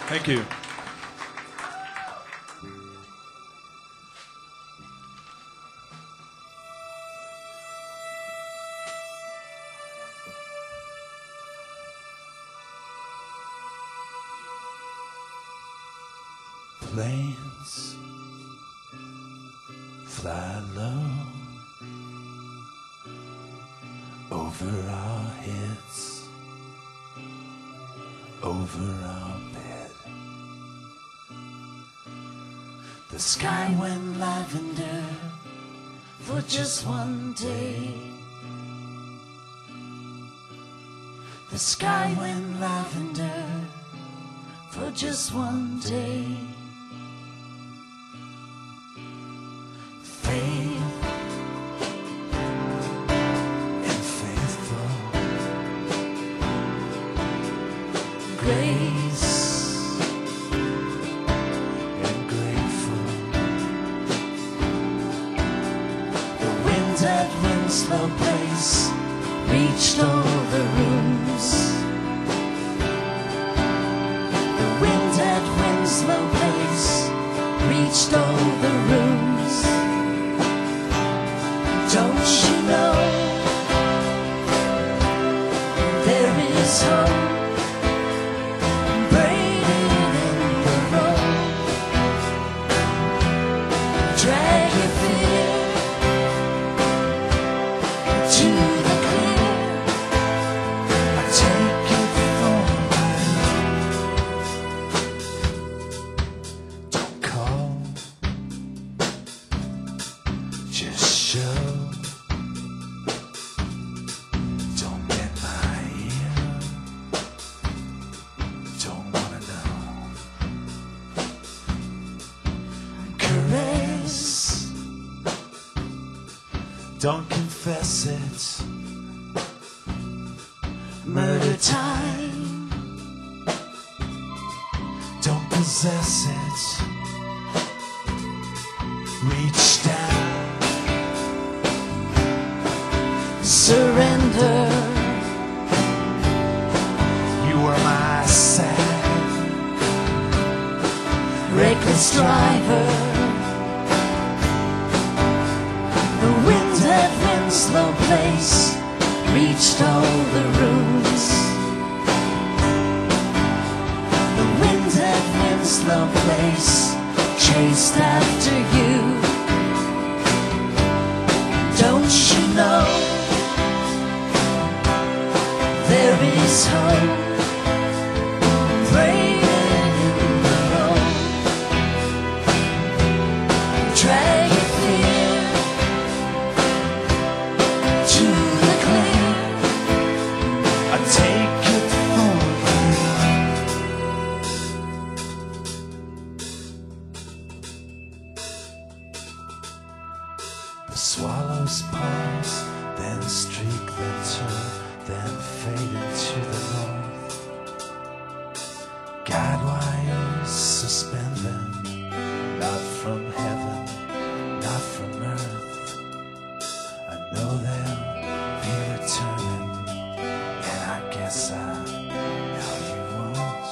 Thank you. Planes fly low over our heads, over our bed. The sky went lavender for just one day. The sky went lavender for just one day. Faith and faithful, grace and grateful. The wind at Winslow Place reached all the rooms. The wind at Winslow Place reached all the rooms. Don't you know there is hope braided in the road? Drag your fear to the clear. I take it forward. Don't call, just show. Don't get my ear. Don't wanna know. Caress. Don't confess it. Murder time. Don't possess it. Reach down. Surrender. You are my sad, reckless driver. The wind at Winslow Place reached all the rooms. The wind at Winslow Place chased after you. Don't you know there is hope braided in the road? Drag your fear to the clear. I take it forward. The swallows pause, then streak their turn, then fade into the north. Guide wires suspend them, not from heaven, not from earth. I know they'll be returning, and I guess I know you won't.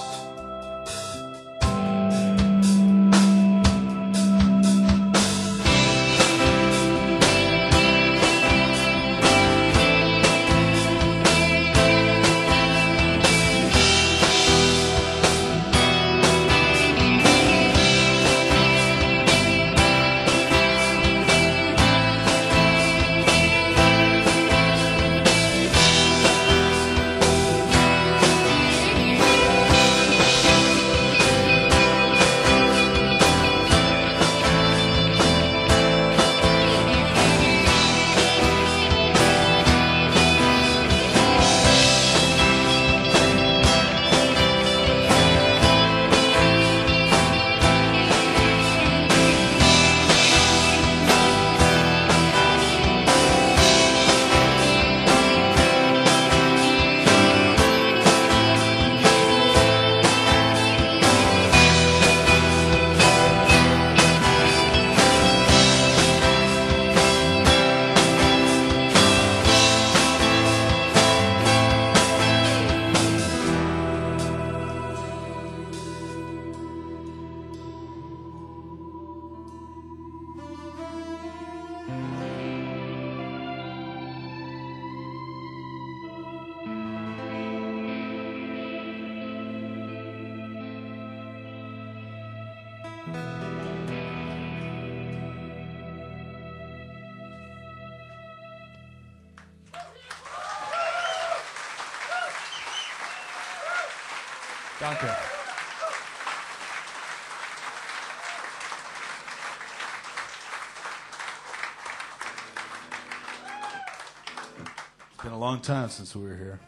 Danke. It's been a long time since we were here.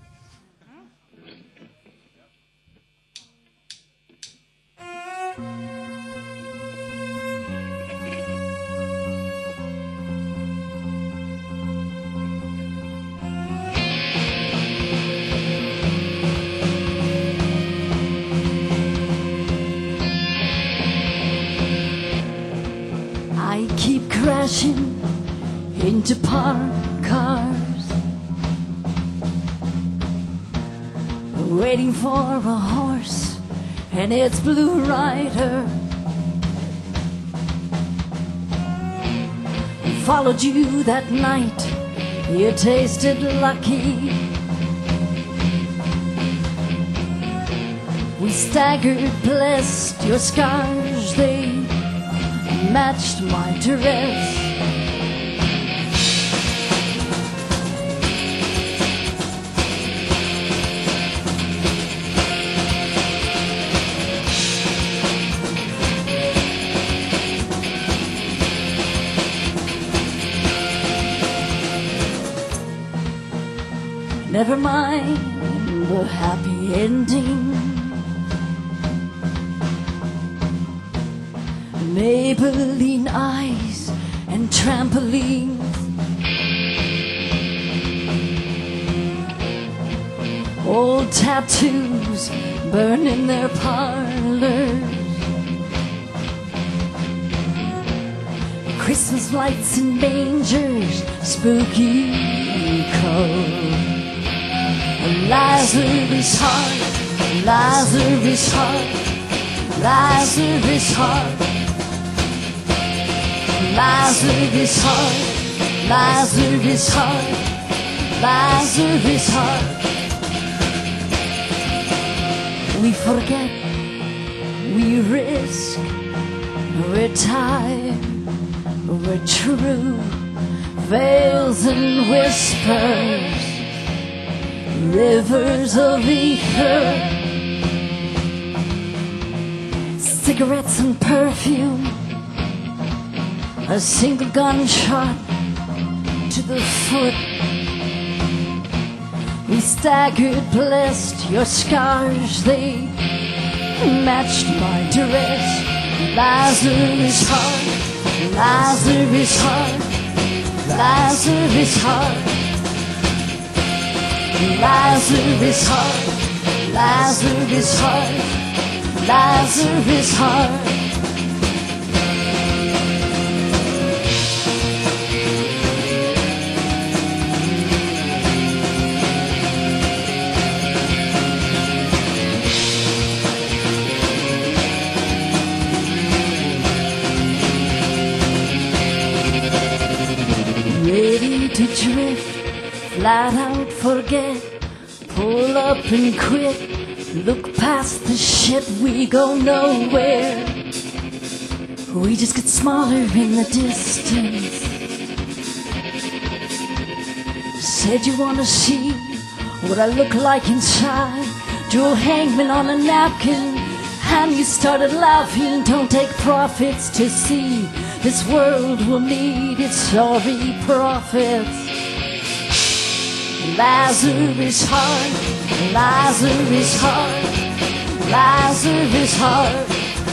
I keep crashing into parked cars, waiting for a horse and its blue rider. Followed you that night, you tasted lucky. We staggered, blessed your scars, they matched my dress. Never mind the happy ending. Maybelline eyes and trampolines. Old tattoos burn in their parlors. Christmas lights and mangers, spooky cold. Lazarus heart, Lazarus heart, Lazarus heart. Lazarus heart, Lazarus heart, Lazarus heart. We forget, we risk, we're tired, we're true. Veils and whispers, rivers of ether, cigarettes and perfume. A single gunshot to the foot. We staggered, blessed your scars, they matched my dress. Lazarus heart, Lazarus heart, Lazarus heart. Lazarus heart, Lazarus heart, Lazarus heart. Ready to drift, flat out forget, pull up and quit, look past the shit, we go nowhere. We just get smaller in the distance. Said you wanna see what I look like inside, Joel Hangman on a napkin, and you started laughing. Don't take profits to see this world will need its sorry prophets. Lazarus heart, Lazarus heart, Lazarus heart.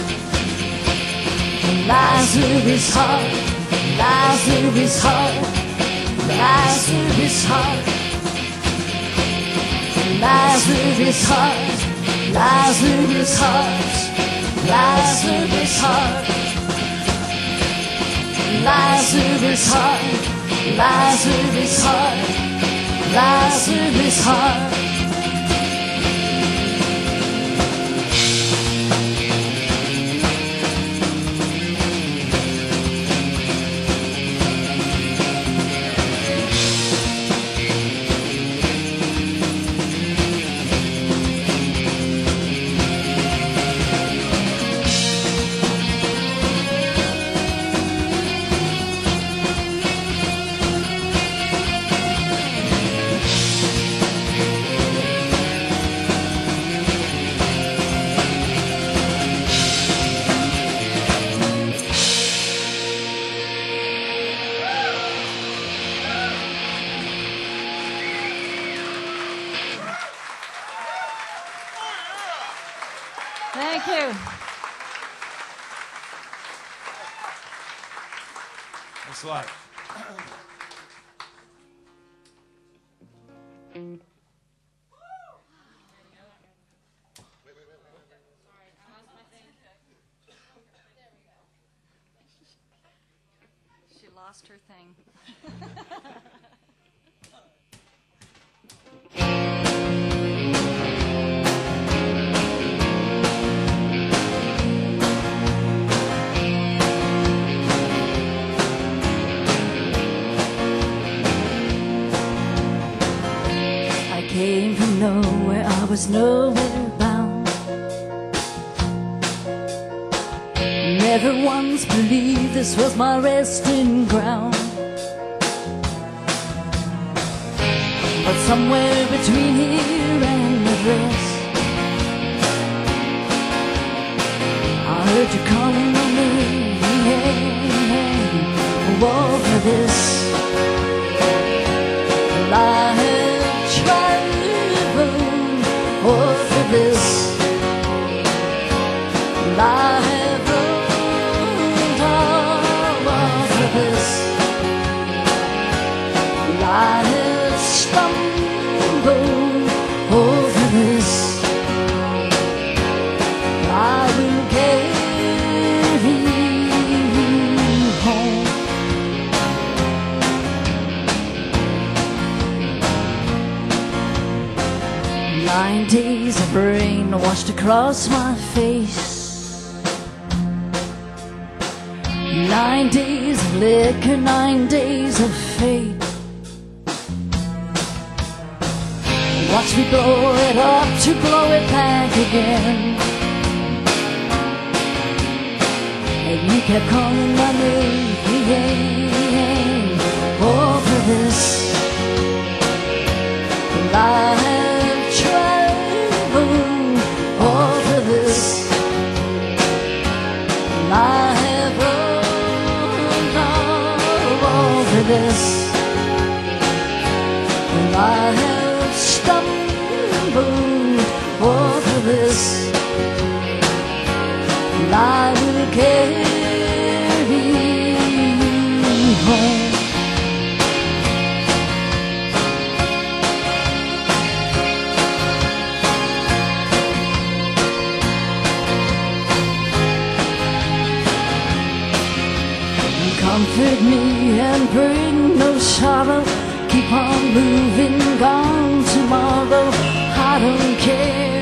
Lazarus heart, Lazarus heart, Lazarus heart. Lazarus heart, Lazarus heart, Lazarus heart. Lazarus heart, Lazarus heart, Lazarus heart. Thanks a lot. She lost her thing. I came from nowhere, I was nowhere bound. Never once believed this was my resting ground. But somewhere between here and the rest, I heard you calling on me. All for this, and I have traveled all for this, and I have roamed all for this, and I have stumbled over this. I will carry you home. 9 days of rain washed across my face. 9 days of liquor, 9 days of fate. Watch me blow it up to blow it back again. And you kept calling my name. All for this, and I have traveled all for this, and I have roamed all for this, and I have stumbled all for this, and I will carry you home. Comfort me and bring no sorrow. Keep on moving, gone tomorrow. I don't care,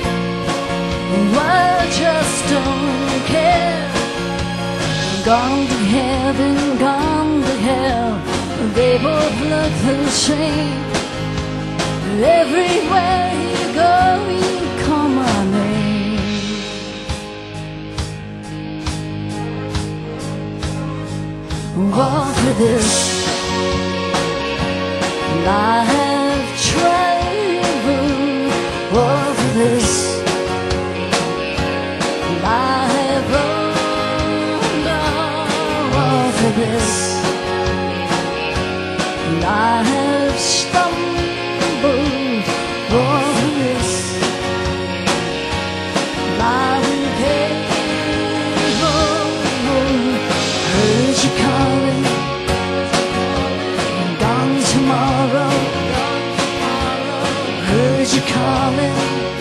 I just don't care. Gone to heaven, gone to hell, they both look the same. Everywhere you go, you call my name. All for this, and I have traveled all for this, and I have roamed all for this, and I have stumbled all for this, and I will carry home. Heard you calling, and gone tomorrow. Heard you calling,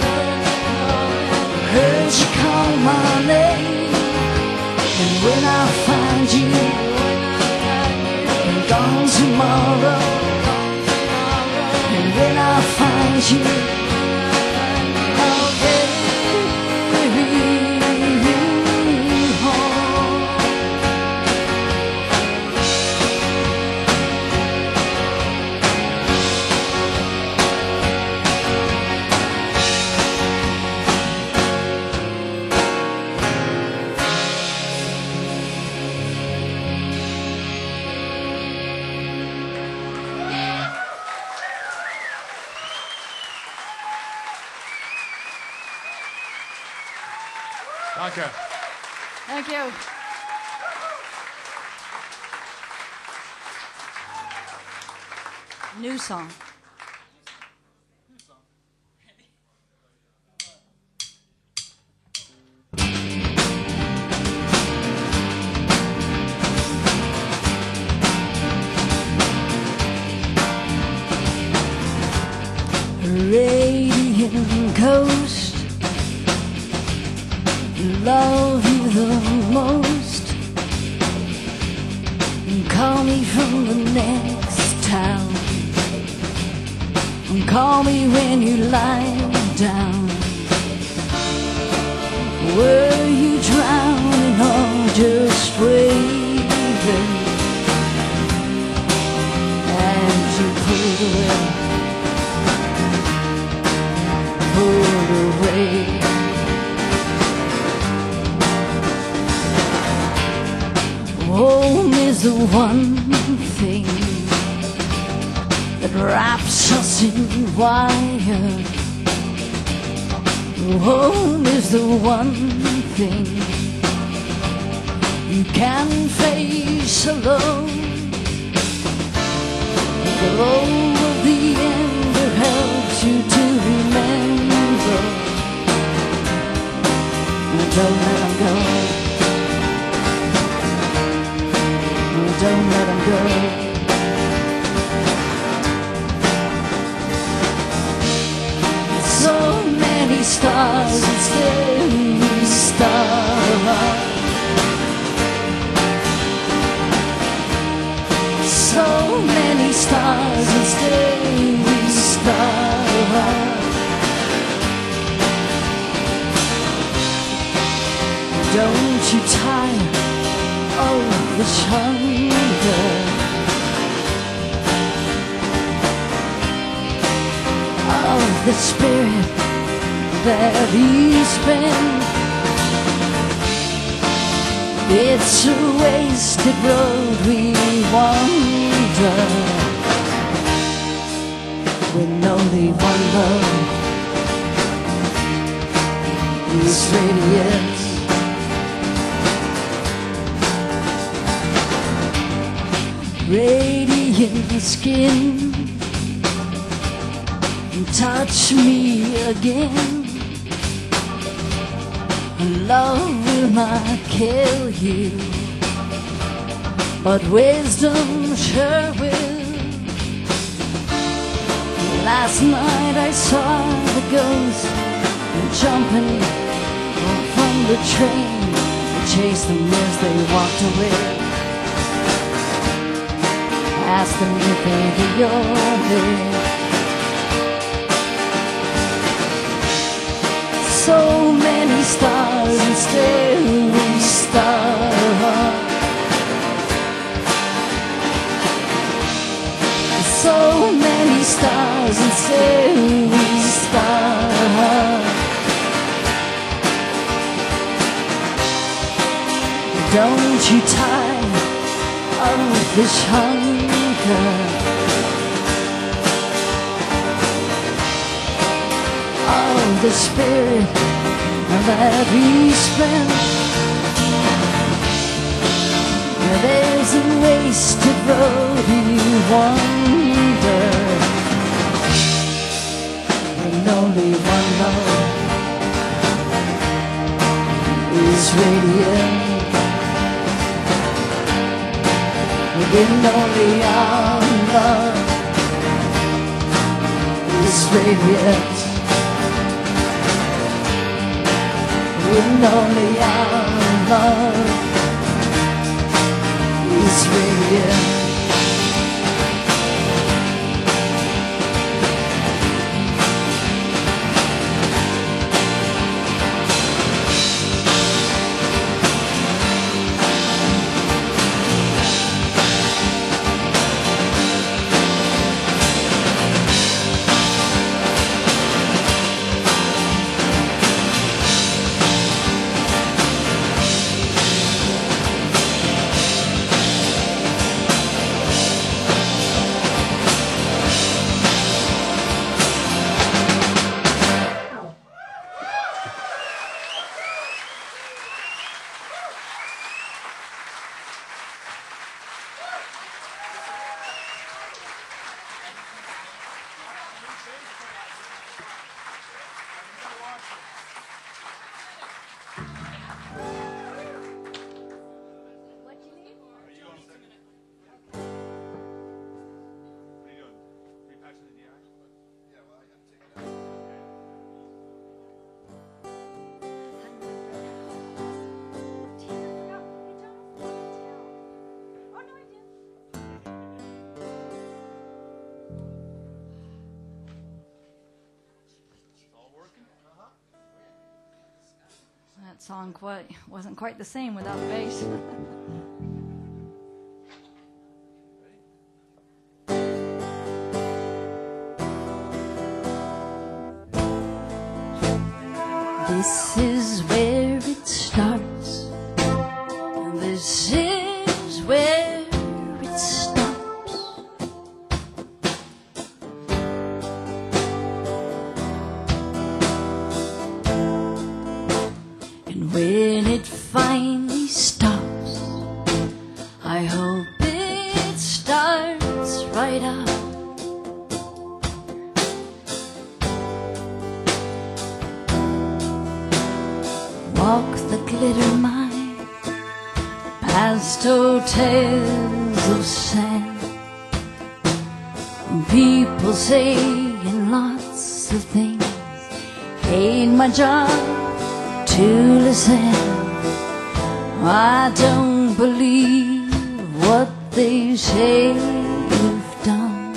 heard you call my name. And when I find you, and gone tomorrow. And when I find you, I'll carry you home. Danke. Thank you. New song. coast, love you the most. Call me from the next town, call me when you lie down. Were you drowning or just waving? And you pulled away, pulled away. Home is the one thing that wraps us in wire. Home is the one thing you can face alone. The glow of the ember helps you to remember. Don't let them go. Don't let them go. So many stars and still we start. So many stars and still we start. Don't you tire of this hunger, of the spirit that he's been. It's a wasted road we wander, with only one love, this radiance. Radiant skin, touch me again. Love will not kill you, but wisdom sure will. Last night I saw the ghost jumping from the train. I chased them as they walked away. Ask them if maybe you're there. So many stars and still we start. So many stars and still we start. Don't you tire of this hunger, of the spirit that we spent. There's a wasted road you wander, and only one love is radiant. And only our love is radiant. And only our love is radiant. That song wasn't quite the same without the bass. This is where it starts. This is where it stops. And when it finally stops, I hope it starts right up. Walk the glitter mine past hotels of sand, people saying lots of things. Ain't my job to listen. I don't believe what they say you've done.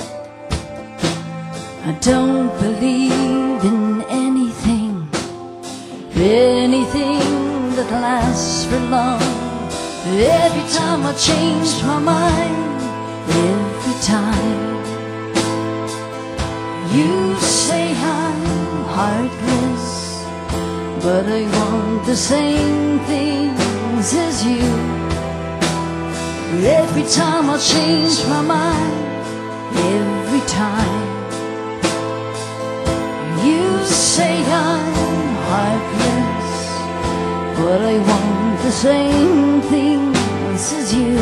I don't believe in anything that lasts for long. Every time I change my mind, every time you say I'm heartless, but I want the same things as you. Every time I change my mind, every time you say I'm heartless, but I want the same things as you.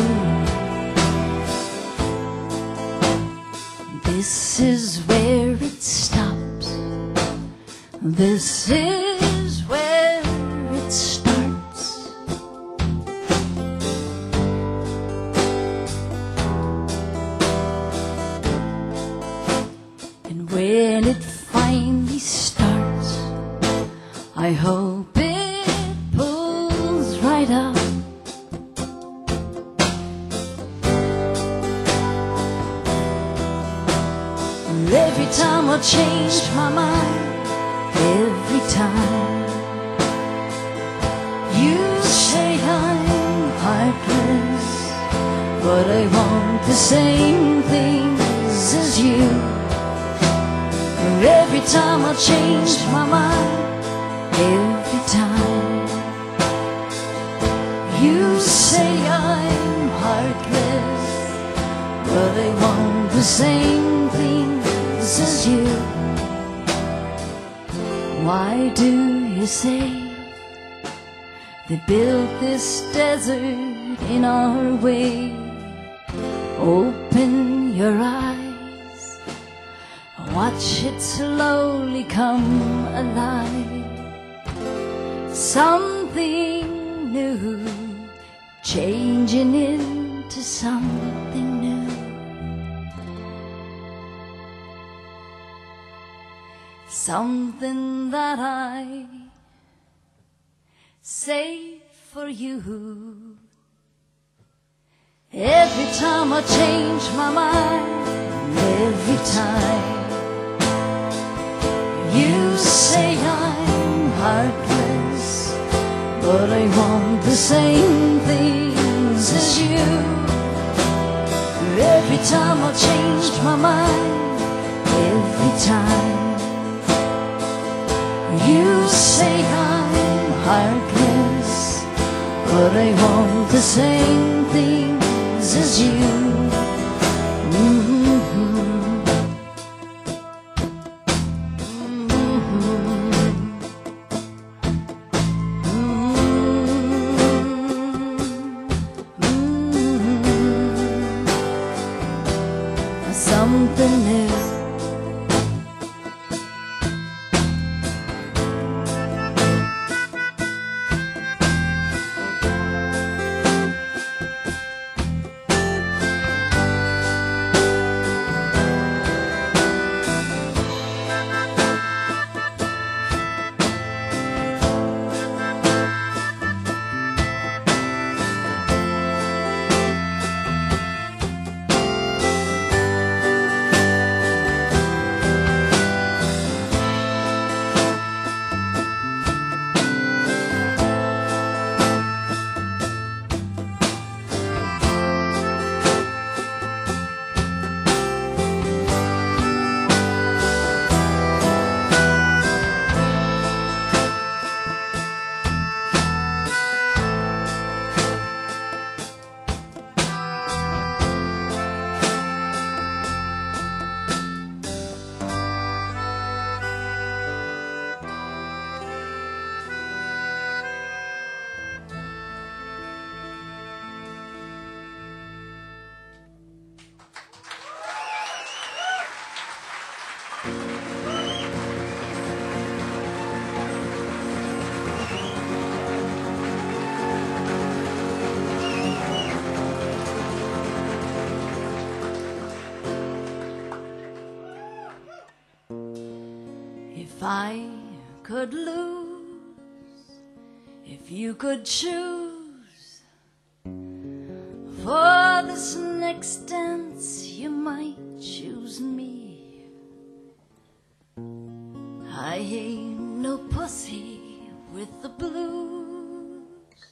This is where it stops. This is where it starts. And when it finally starts, I hope it pulls right up. Every time I change my mind, every time you say I'm heartless, but I want the same things as you. Every time I change my mind, every time you say I'm heartless, but I want the same things as you. Why do you say they built this desert in our way? Open your eyes, watch it slowly come alive. Something new, changing into something new. Something that I say for you. Every time I change my mind, every time you say I'm heartless, but I want the same things as you. Every time I change my mind, every time you say I'm heartless, but I want the same things as you. Something new. If I could lose, if you could choose, for this next dance you might choose me. I ain't no pussy with the blues.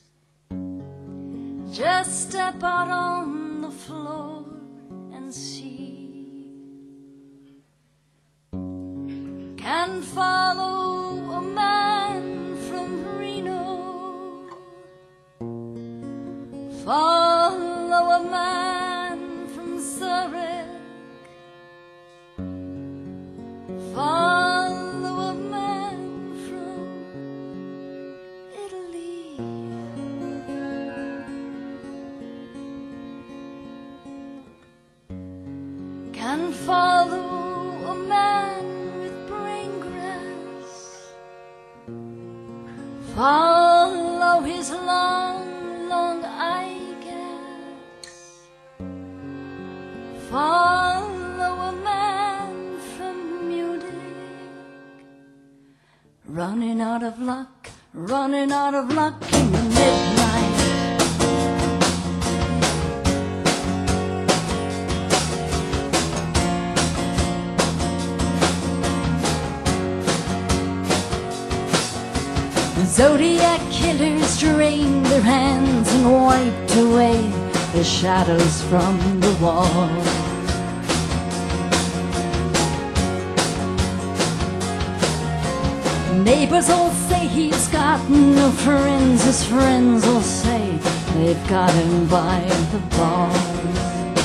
Just step out on the floor and see. Can follow a man from Reno, follow a man from Zurich, follow a man from Italy. Can follow a man with brain grass, follow his long, long eye gas, follow a man from Munich, running out of luck in the midnight. Zodiac killers drained their hands and wiped away the shadows from the wall. Neighbors all say he's got no friends. His friends all say they've got him by the balls.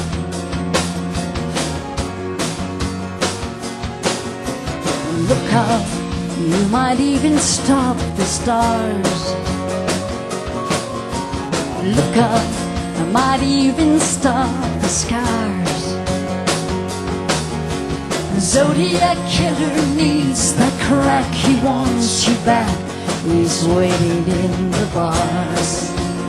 Look up, you might even stop the stars. Look up, I might even stop the scars. Zodiac killer needs that crack, he wants you back, he's waiting in the bars.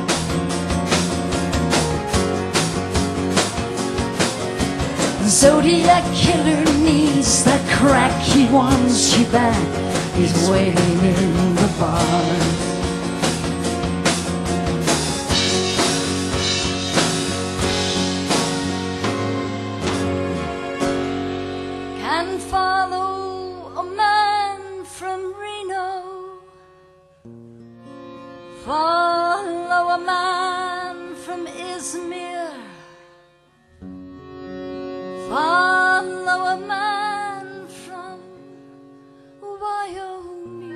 Zodiac killer needs that crack, he wants you back, he's waiting in the bars. Can follow a man from Reno, follow a man from Izmir, follow a man from Wyoming.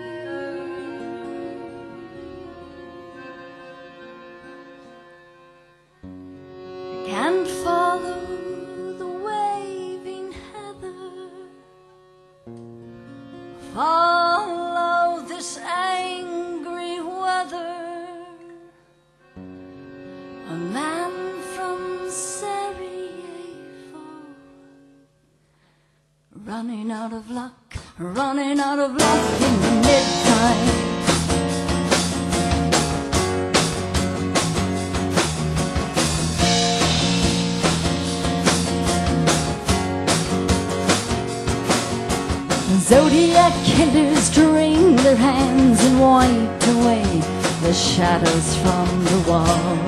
Can't follow the waving heather, follow this angry weather. A man from Sarajevo, running out of luck in the midnight. Zodiac killers drained their hands and wiped away the shadows from the wall.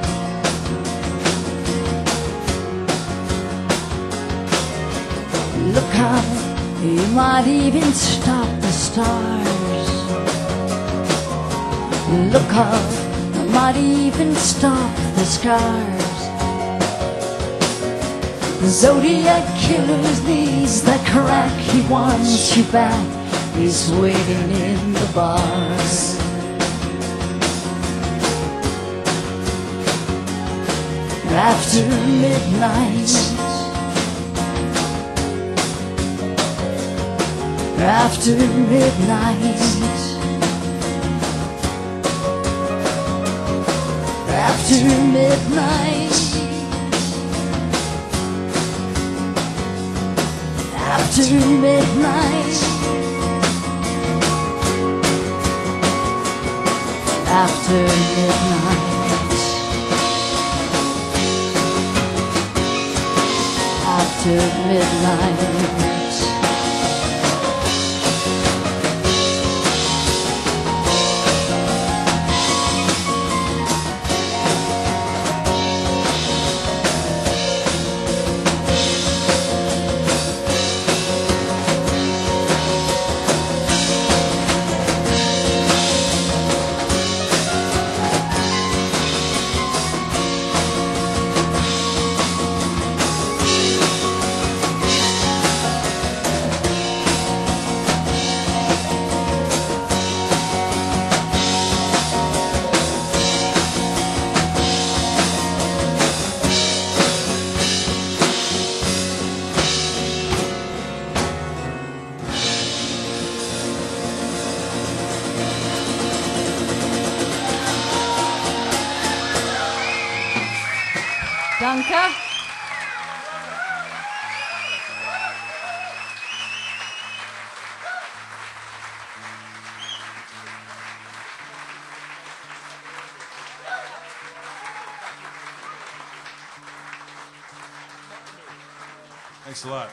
Look up, you might even stop the stars. Look up, you might even stop the scars. Zodiac killers needs that crack, he wants you back, he's waiting in the bars. After midnight, after midnight, after midnight, after midnight, after midnight, after midnight, Danke. Thanks a lot.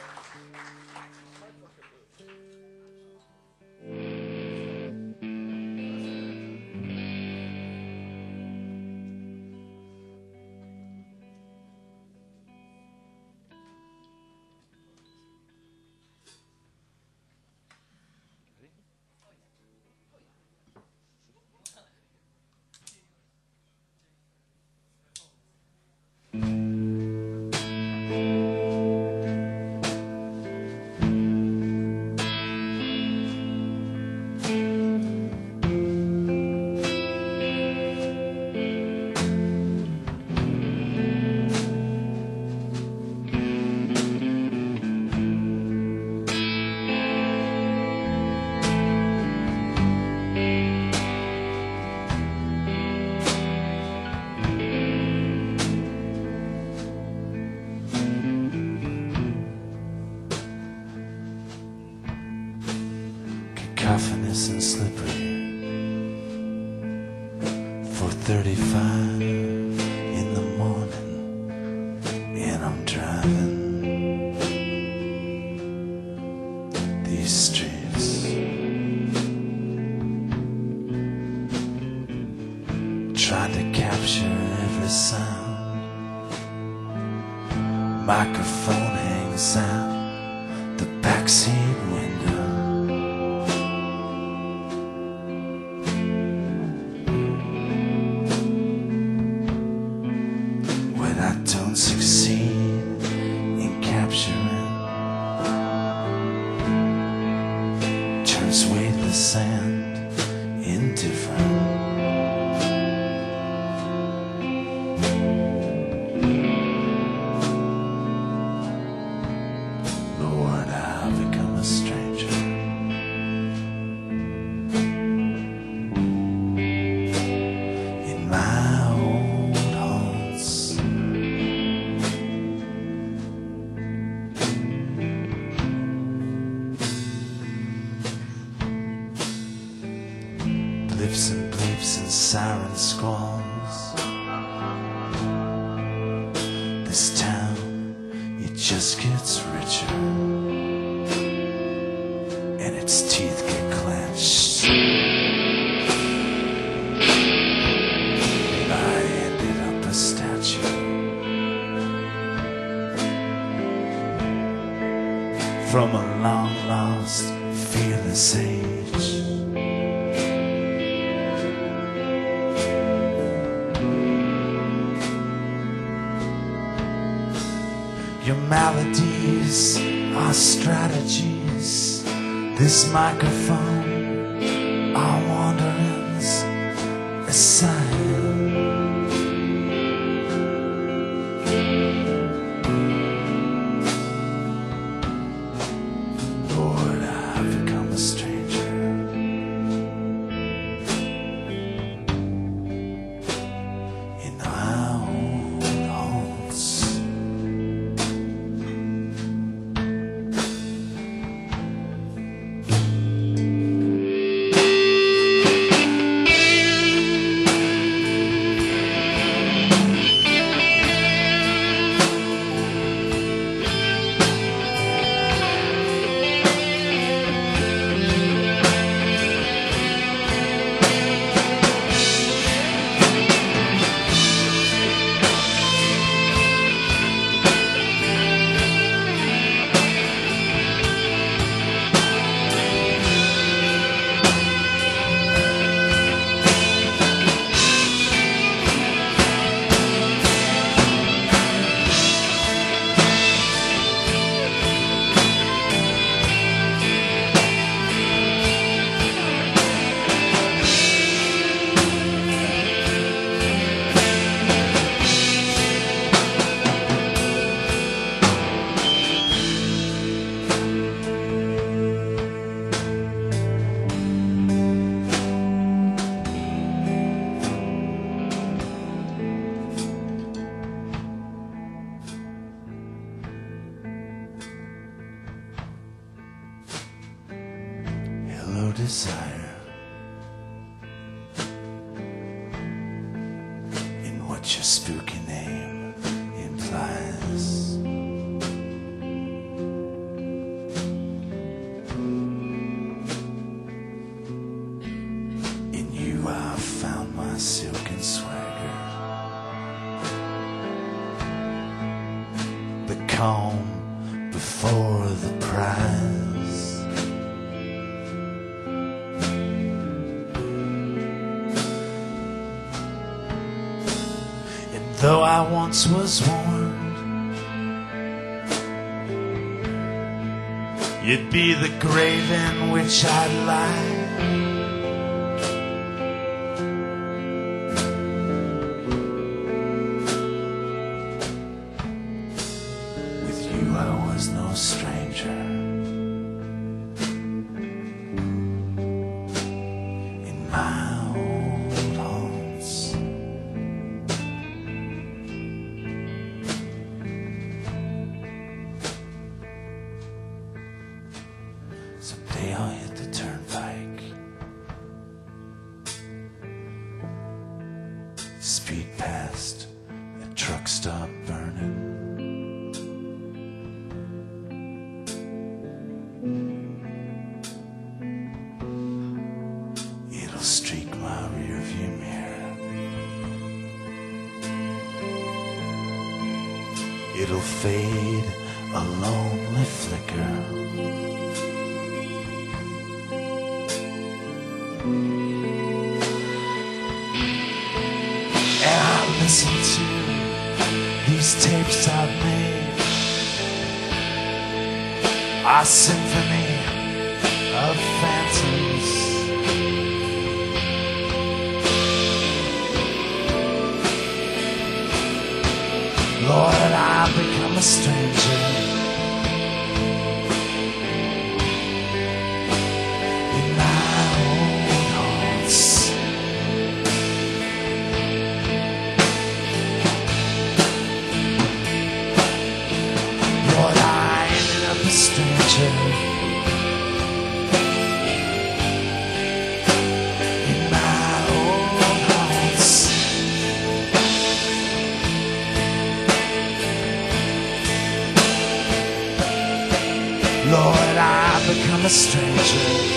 Cacophonous and slippery for 35 in the morning, and I'm driving these streets, trying to capture every sound. Microphone hangs out the backseat window. Don't succeed in capturing, turns weightless and indifferent. Lord, I've become a stranger in my old haunts. Blips and bleeps and siren squalls. This town, it just gets richer, and its teeth get clenched. And I ended up a statue from a long lost, fearless age. Your maladies are strategies. This microphone, our wanderings aside. Lord, I've become a stranger in our old haunts. desire in what your spooky name implies. In you I found my silken swagger, the calm before the prize. And though I once was warned you'd be the grave in which I'd lie, I was no stranger in my old haunts. Someday I'll hit the turnpike, speed past a truck stop burning. Streak my rearview mirror. It'll fade a lonely flicker. And I listen to these tapes I've made, a symphony of phantoms. Lord, I've become a stranger in my old haunts. Lord, I ended up a stranger in my old haunts. Lord, I've become a stranger.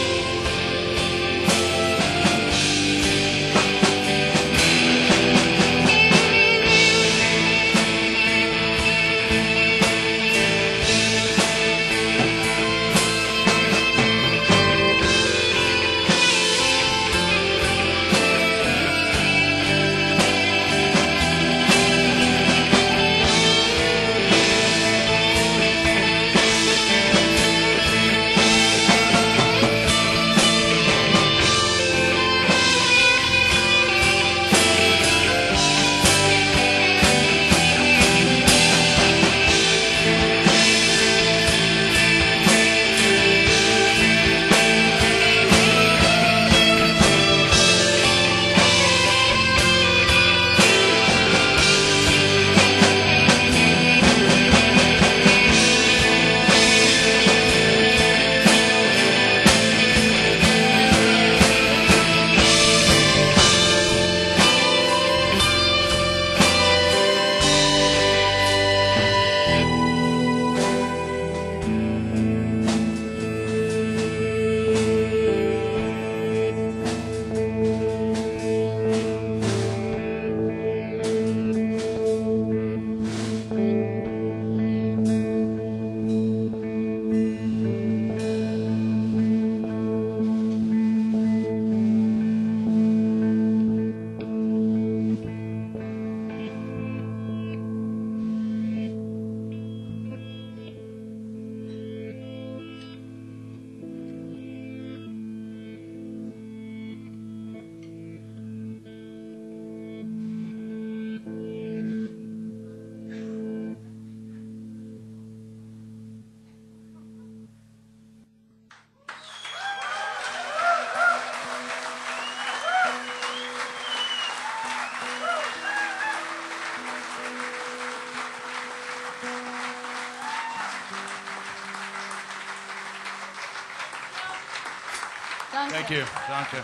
Thank you. Danke.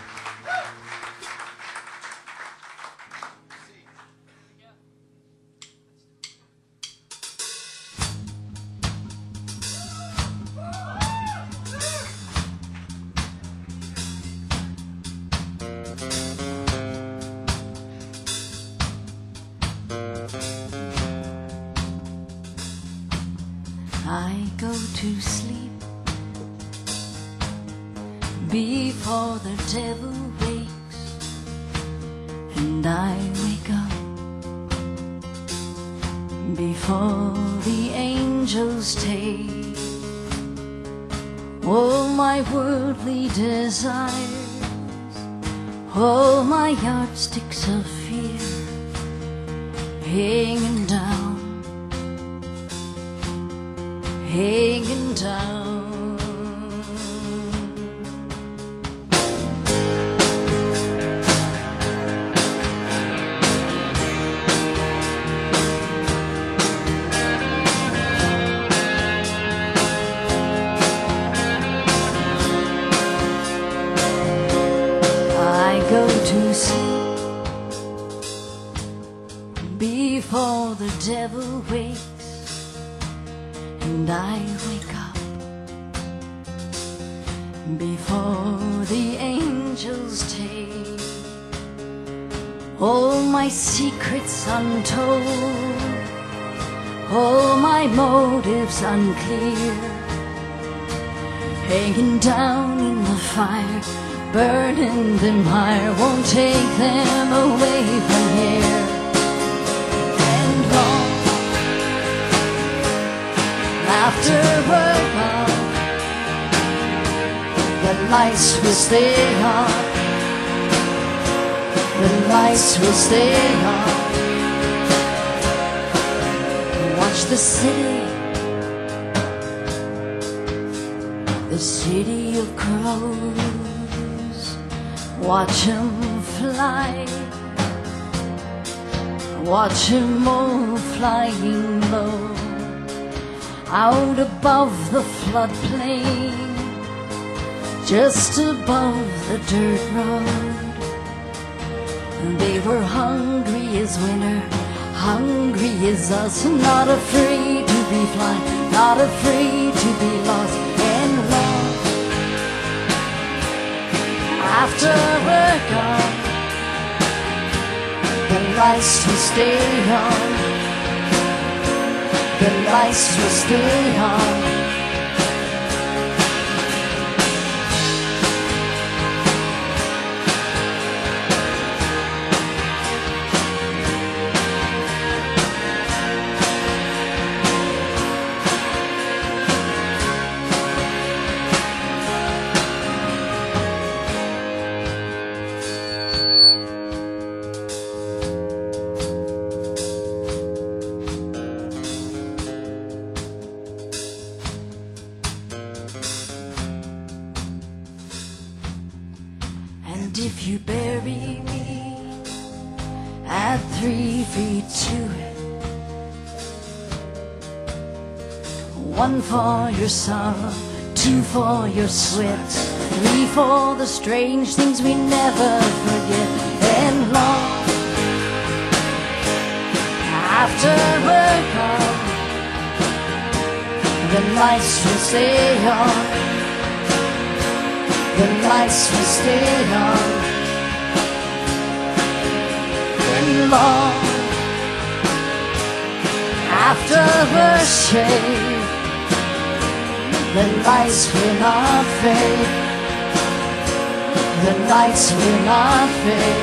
I go to sleep before the devil wakes, and I wake up before the angels take all my worldly desires, all my yardsticks of fear hanging down, hanging down. I go to sleep before the devil wakes, and I wake up before the angels take all my secrets untold, all my motives unclear, hanging down in the fire, burning them higher, won't take them away from here. And long after work on, the lights will stay on, the lights will stay on. Watch the city of crows, watch 'em fly, watch 'em all flying low, out above the floodplain, just above the dirt road. They were hungry as winter, hungry as us, not afraid to be flying, not afraid to be lost and lost. After we're gone, the lights will stay on, the lights will stay on. And if you bury me at 3 feet 2, 1 for your sorrow, 2 for your sweat, 3 for the strange things we never forget. And long after we're gone, the lights will stay on, the lights will stay on. And long after the shade, the lights will not fade, the lights will not fade.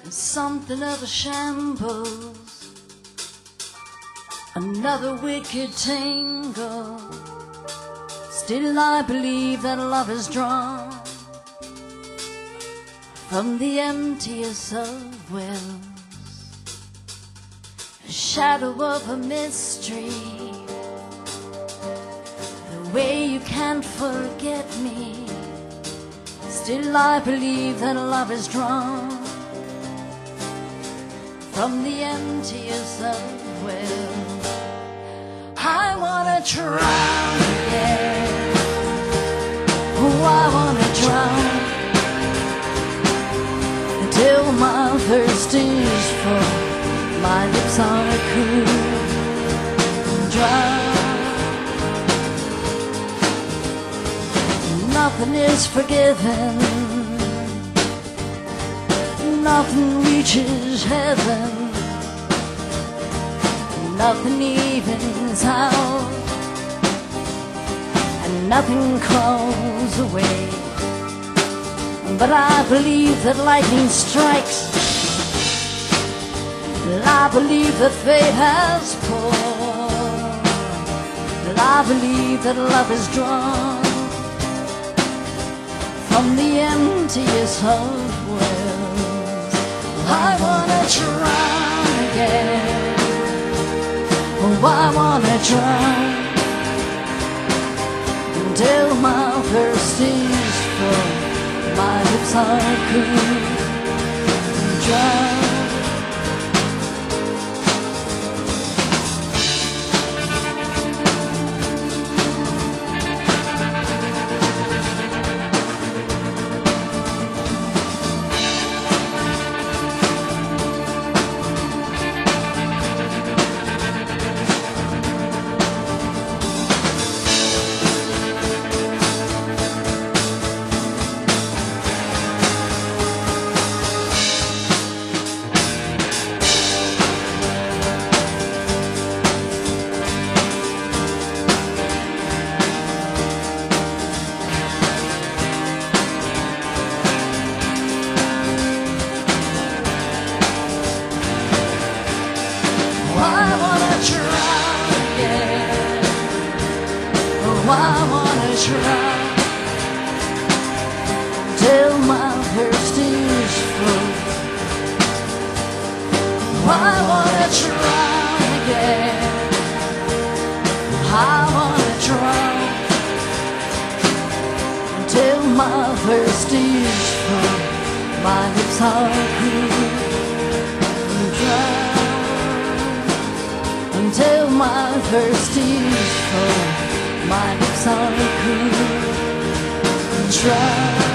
something of a shambles, another wicked tangle. Still I believe that love is drawn from the emptiest of wells, a shadow of a mystery, the way you can't forget me. Still I believe that love is drawn from the emptiest of wells. I wanna drown again. Oh, I wanna drown until my thirst is full, my lips are cool. Drown. Nothing is forgiven, nothing reaches heaven, nothing evens out, and nothing crawls away. But I believe that lightning strikes, and I believe that fate has pulled, and I believe that love is drawn from the emptiest of wells. I wanna drown again. Oh, I wanna drown until my thirst is full, my lips are cool. Drown. I wanna drown till my thirst is full. I wanna drown again. I wanna drown till my thirst is full. My lips are cool. Drown until my thirst is full. My lips are cool. Drown.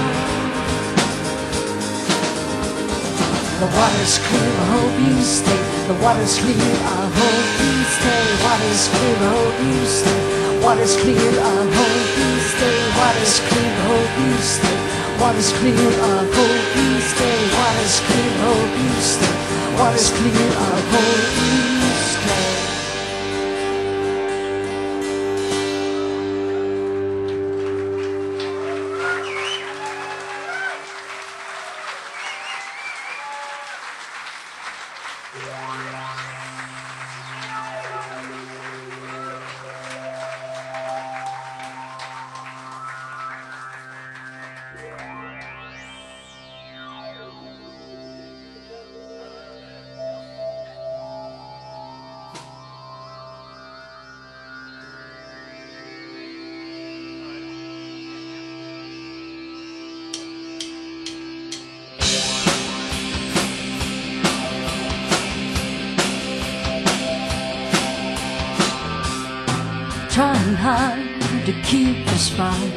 The water's clear, I hope you stay. The water's clear, I hope you stay. Water's clear, I hope you stay. Water's clear, I hope you stay. Water's clear, I hope you stay. Water's clear, I hope you stay. Water's clear, I hope you stay. Water's clear, I hope you stay. Trying hard to keep the spark.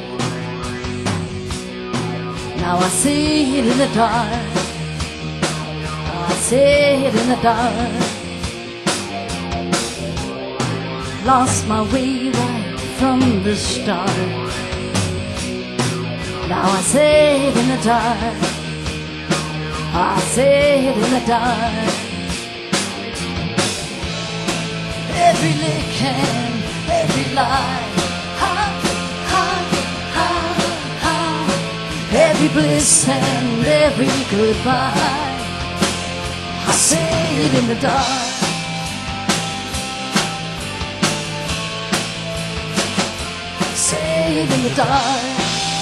Now I see it in the dark. I see it in the dark. Lost my way right from the start. Now I see it in the dark. I see it in the dark. Every lick and every lie, every bliss and every goodbye, say it in the dark. Say it in the dark.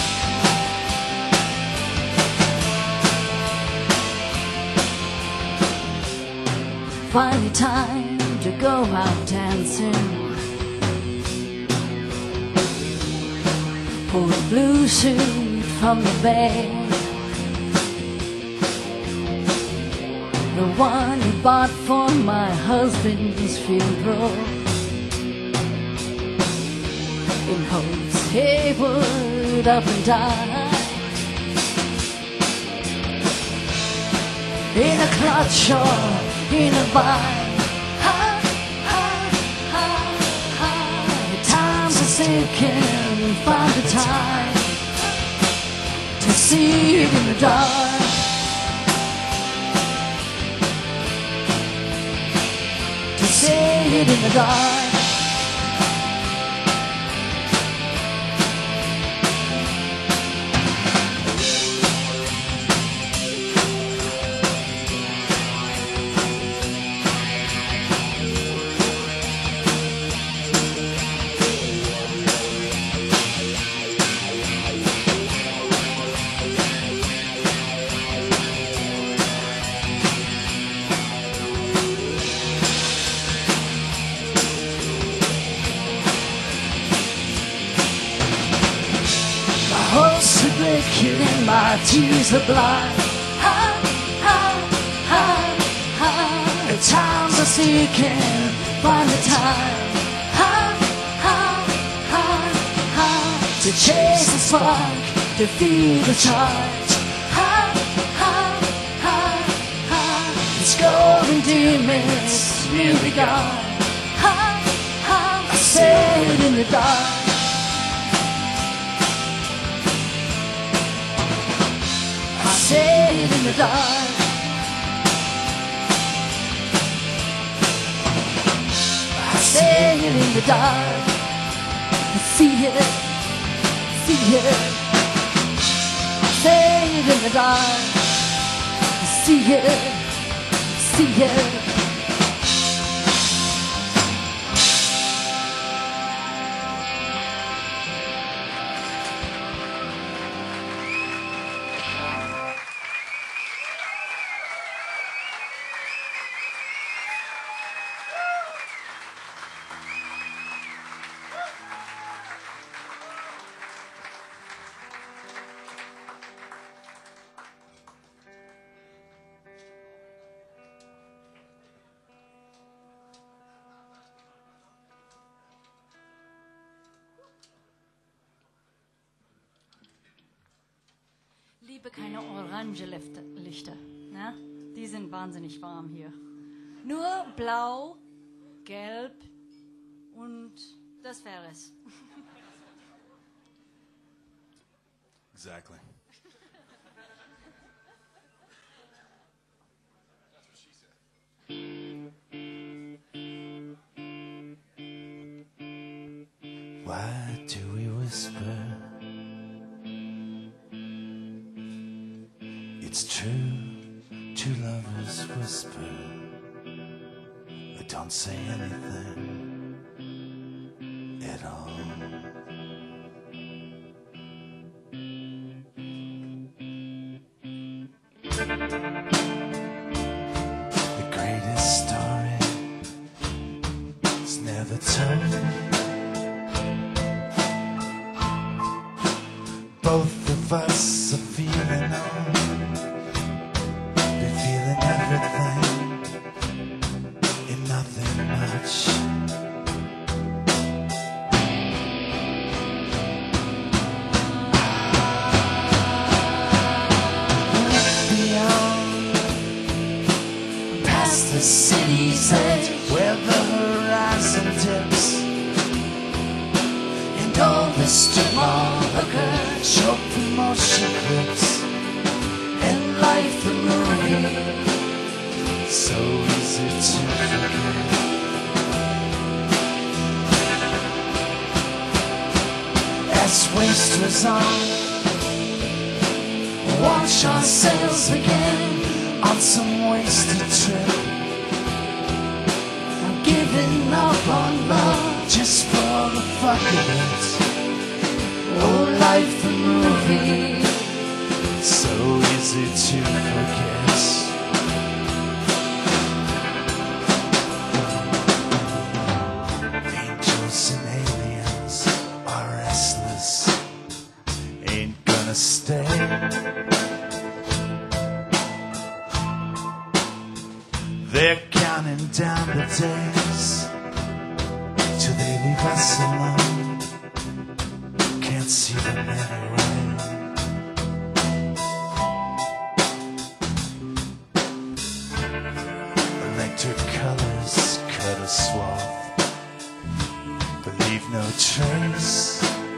Finally time to go out dancing. Pull the blue suit from the bag, the one you bought for my husband's funeral. In hopes he would up and die. In a clutch or in a bind. Times are sinking, find the time to see it in the dark. To see it in the dark. And my tears are blind. The times are seeking, find the time to chase the spark, to feed the charge. It's golden demons, nearly gone. I say it in the dark. Say it in the dark. I say it in the dark. See it, see it. Say it in the dark. See it, see it. Liebe keine orange Lichter, ne? Die sind wahnsinnig warm hier. Nur blau, gelb und das wäre es. Exactly. Why do we whisper? It's true, two lovers whisper, but don't say anything at all. The greatest story is never told. Both of us are feeling old. We're feeling everything in nothing much. Beyond, past the city's edge, where the horizon dips, and all the strip mall hookers, short promotion clips, and life the movie, so easy to forget. As wastrels on, watch ourselves again on some wasted trip. I'm giving up on love. Just for the fuck of it. Oh, life the movie. So easy to forget. Angels and aliens are restless, ain't gonna stay. They're counting down the days till they leave us alone. Can't see them anyway. Electric colors cut a swath, but leave no trace.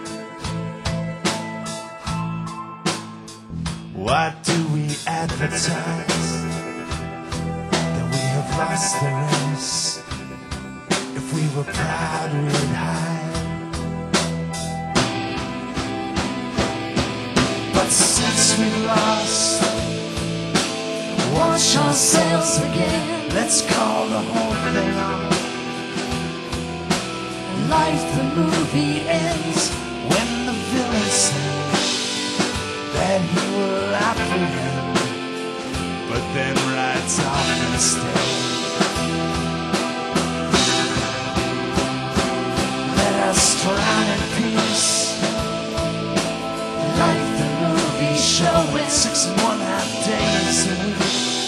Why do we advertise that we have lost the race? If we were proud, we'd hide. But since we lost, Watch ourselves again. let's call the whole thing off. Life the movie ends. When the villain said that he will apprehend, but then rides off instead. Let us drown in peace. Life the movie showing. 6.5 days a week.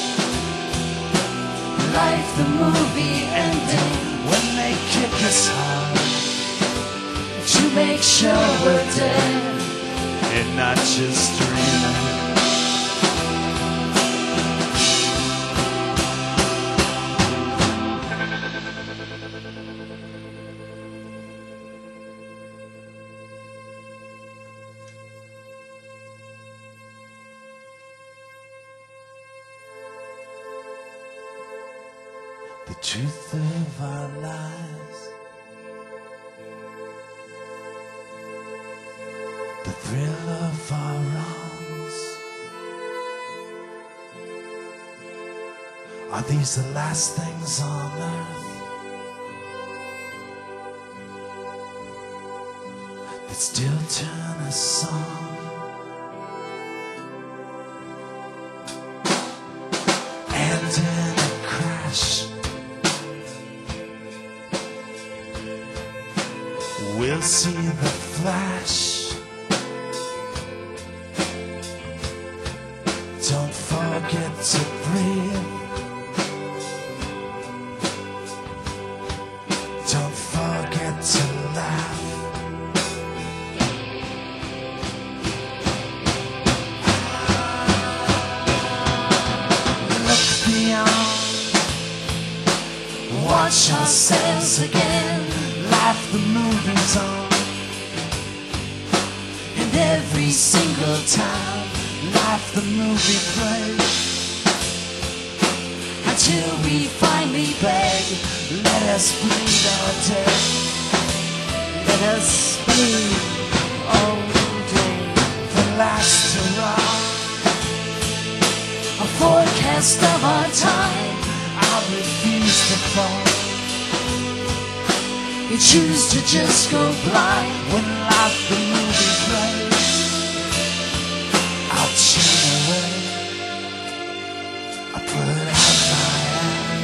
Life the movie ending. When they kick us hard, To make sure we're dead. and not just dreaming. The truth of our lives, the thrill of our wrongs. Are these the last things on earth that still turn us on? And in a crash, we'll see the flash. Don't forget to breathe. Don't forget to laugh. Look beyond. Watch ourselves again. Life the movie's on. And every single time. Life the movie plays. Until we finally beg. Let us bleed our dead. Let us bleed all day. The last hurrah. A forecast of our time. I refuse to fall. You choose to just go blind. When life the movie plays, I'll turn away. I put out my hand.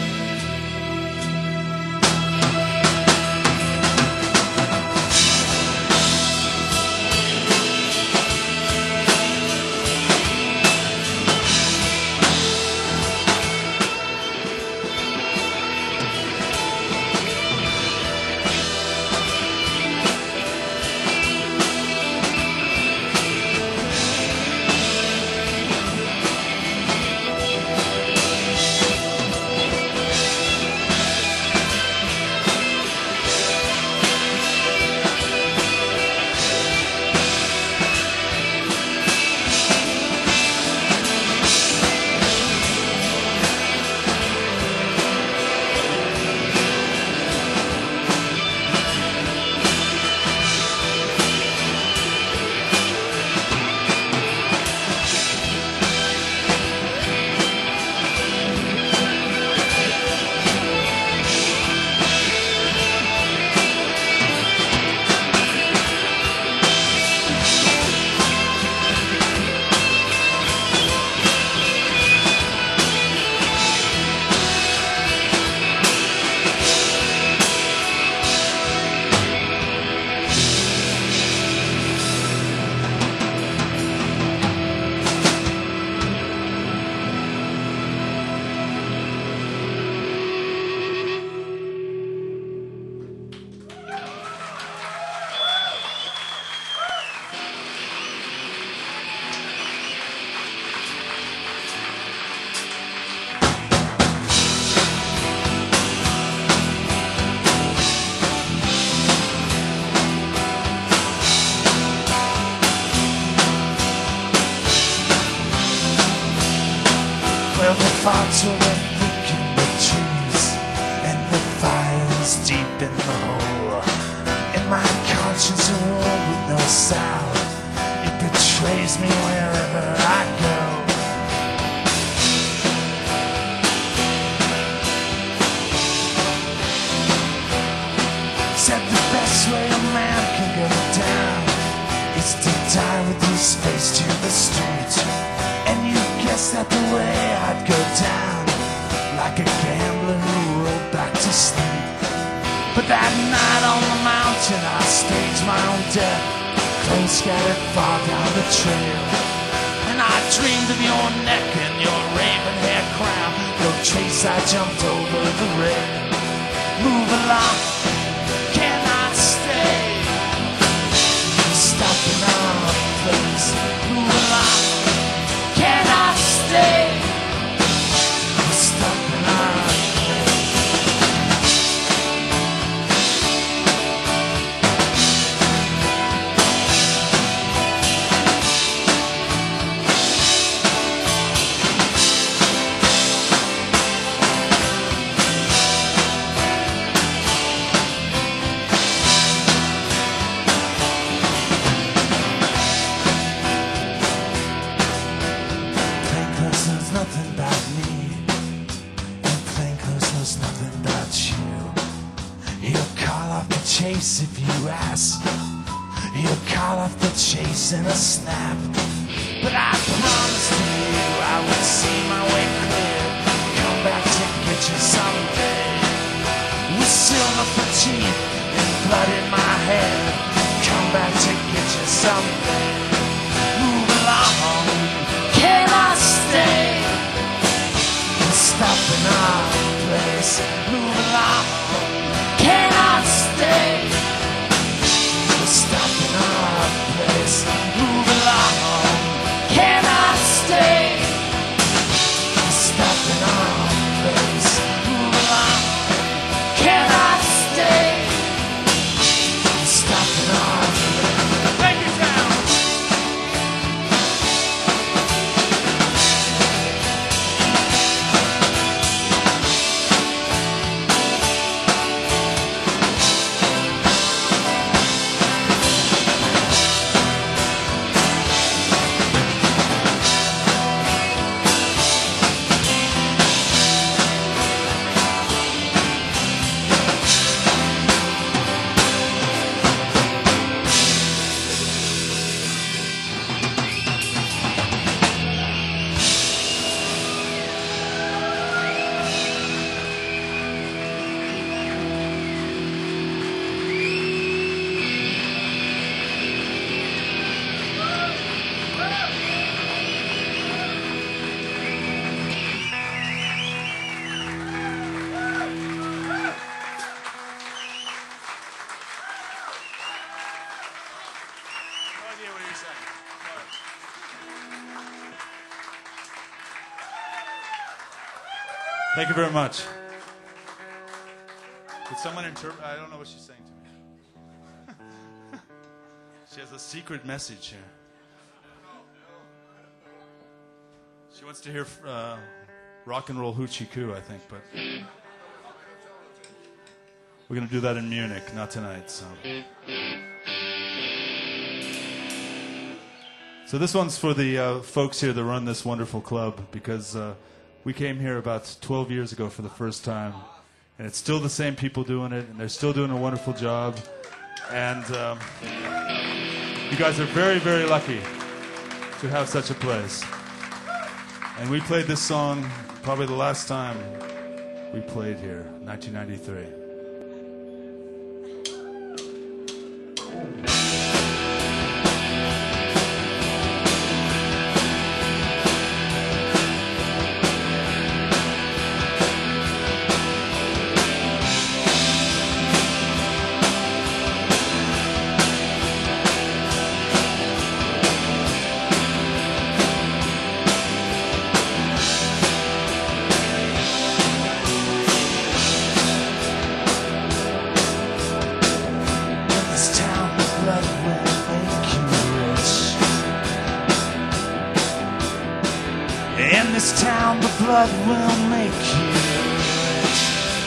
Well, the thoughts were thick in the trees, and the fire's deep in the hole. And my conscience a war with no sound. It betrays me wherever I go. Said the best way a man can go down is to die with his face to the street. And you guess that the way I'd go down, like a gambler who rolled back to sleep. But that night on the mountain I staged my own death, clothes scattered far down the trail. And I dreamed of your neck and your raven hair crown. No trace, I jumped over the rail. Move along, cannot stay. Stop in our place. Move along, cannot stay. Stop in our place. Chase if you ask. He'll call off the chase in a snap. But I promised you I would see my way clear, come back to get you someday. With silver for teeth and blood in my hair, come back to get you someday. Move along, can I stay? Stop in our place. Move along, can I stay? Stop in our place. Move along, can I stay? Stop in our place. Move along, can I stay? Stop in our place. Thank you, town. Thank you very much. Did someone interpret? I don't know what she's saying to me. She has a secret message here. She wants to hear rock and roll hoochie coo, I think, but we're going to do that in Munich, not tonight. So this one's for the folks here that run this wonderful club, because we came here about 12 years ago for the first time, and it's still the same people doing it, and they're still doing a wonderful job. And you guys are very, very lucky to have such a place. And we played this song probably the last time we played here, 1993. In this town, the blood will make you rich.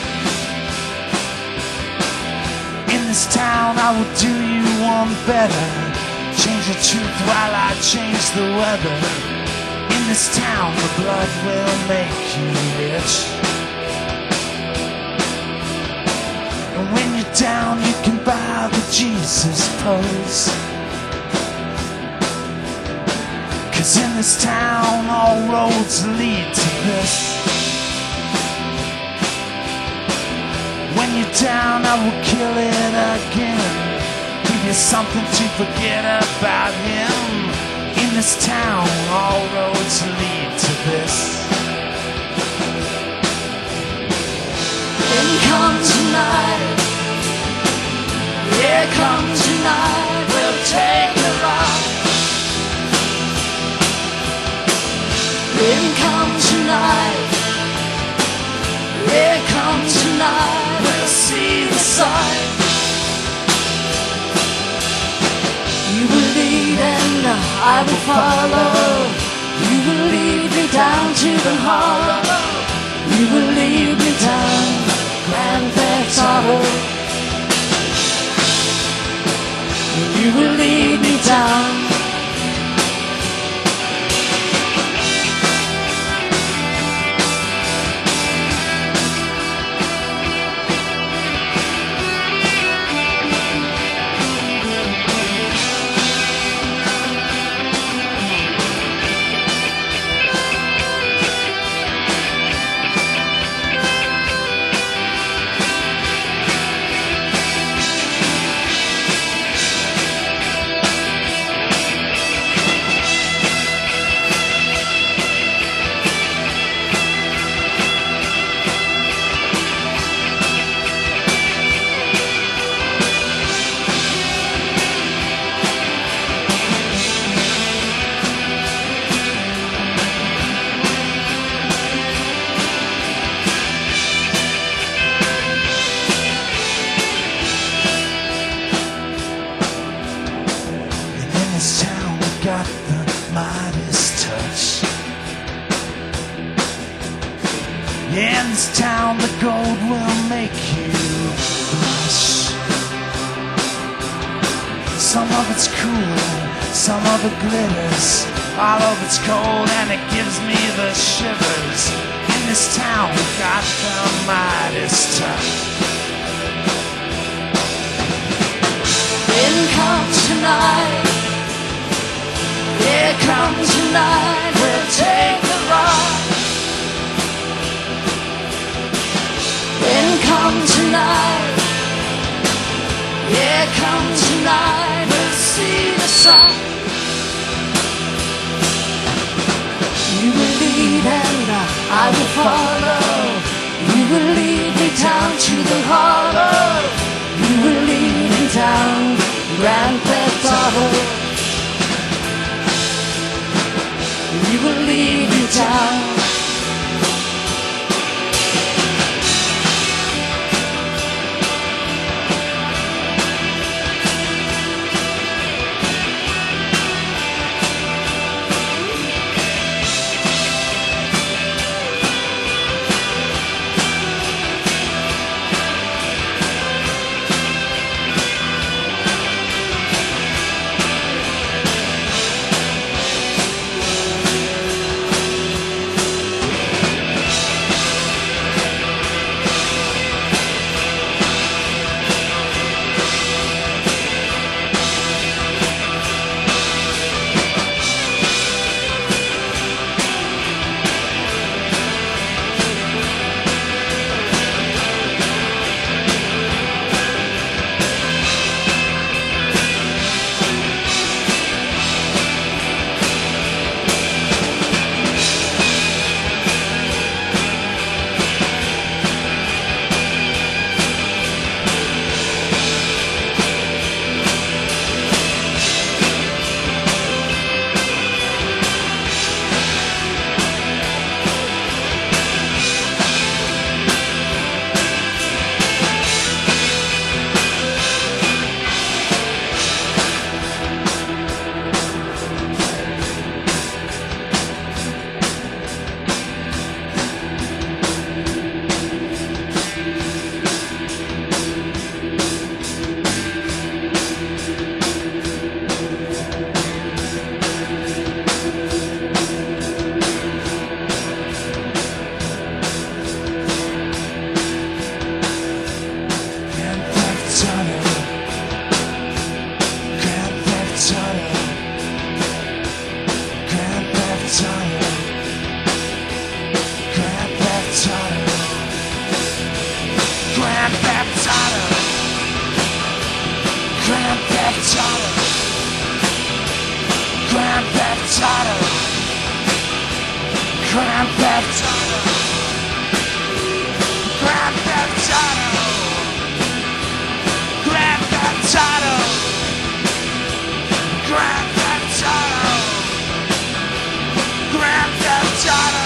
In this town, I will do you one better. Change the truth while I change the weather. In this town, the blood will make you rich. And when you're down, you can buy the Jesus pose. 'Cause in this town, all roads lead to this. When you're down, I will kill it again. Give you something to forget about him. In this town, all roads lead to this. Then come tonight, yeah, come tonight, we'll take a ride. Then come tonight, yeah, come tonight, we'll see the sight. You will lead and I will follow. You will lead me down to the hollow. You will lead me down Grand Theft Auto. You will lead me down. Got the Midas touch. Yeah, in this town, the gold will make you blush. Some of it's cool, some of it glitters. All of it's cold and it gives me the shivers. In this town, we got the Midas touch. Then come tonight, yeah, come tonight, we'll take the ride. Then come tonight, yeah, come tonight, we'll see the sight. You will lead and I will follow. You will lead me down to the hollow. You will lead me down Grand Theft Auto. You will lead me down. Grand Theft Auto. Grand Theft Auto. Grand Theft Auto. Grand Theft Auto. Grand Theft Auto.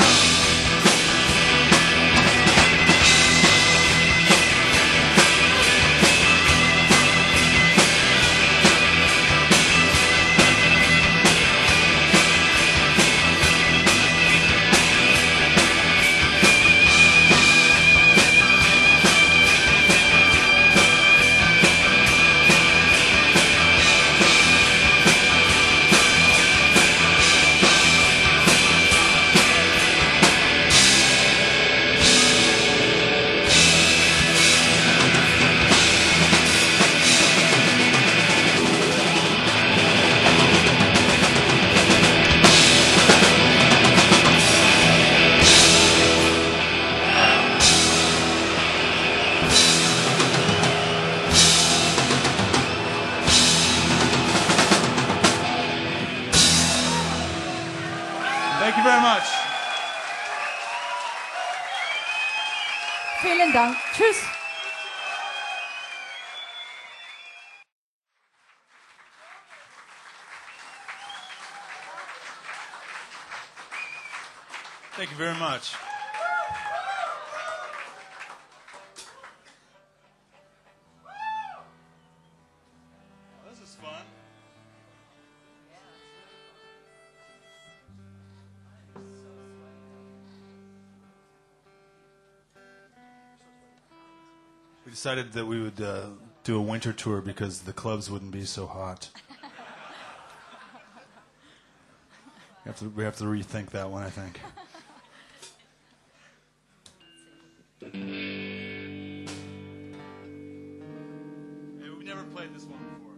Thank you very much. Vielen Dank. Tschüss. Thank you very much. This is fun. We decided that we would do a winter tour because the clubs wouldn't be so hot. We have to rethink that one, I think. Hey, we've never played this one before.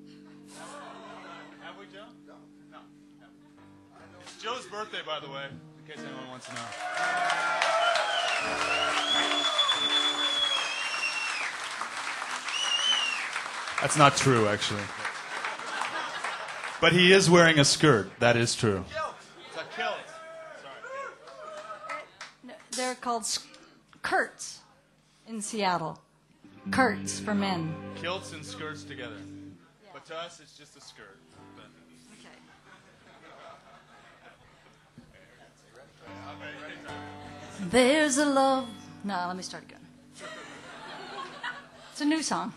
Have we, Joe? No. It's Joe's birthday, by the way, in case anyone wants to know. That's not true, actually. But he is wearing a skirt. That is true. It's a kilt. Sorry. They're called skirts in Seattle. Kurts for men. Kilts and skirts together. But to us, it's just a skirt. Okay. There's a love. No, let me start again. It's a new song.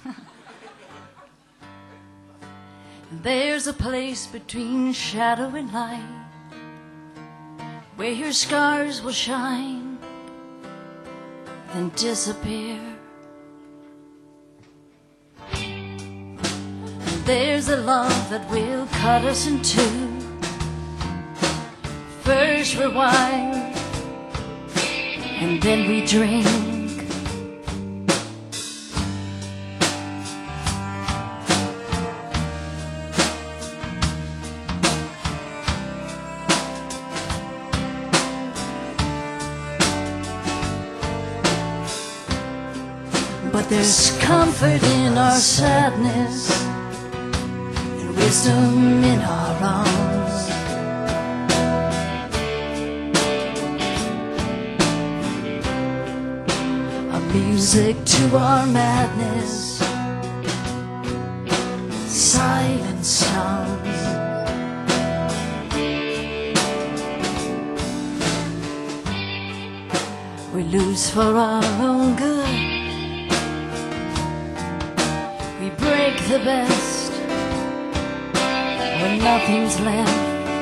There's a place between shadow and light where your scars will shine, then disappear. And there's a love that will cut us in two. First we're wild, and then we drink. But there's comfort in our sadness and wisdom in our wrongs. A music to our madness, silent sounds. We lose for our own good. We break the best when nothing's left.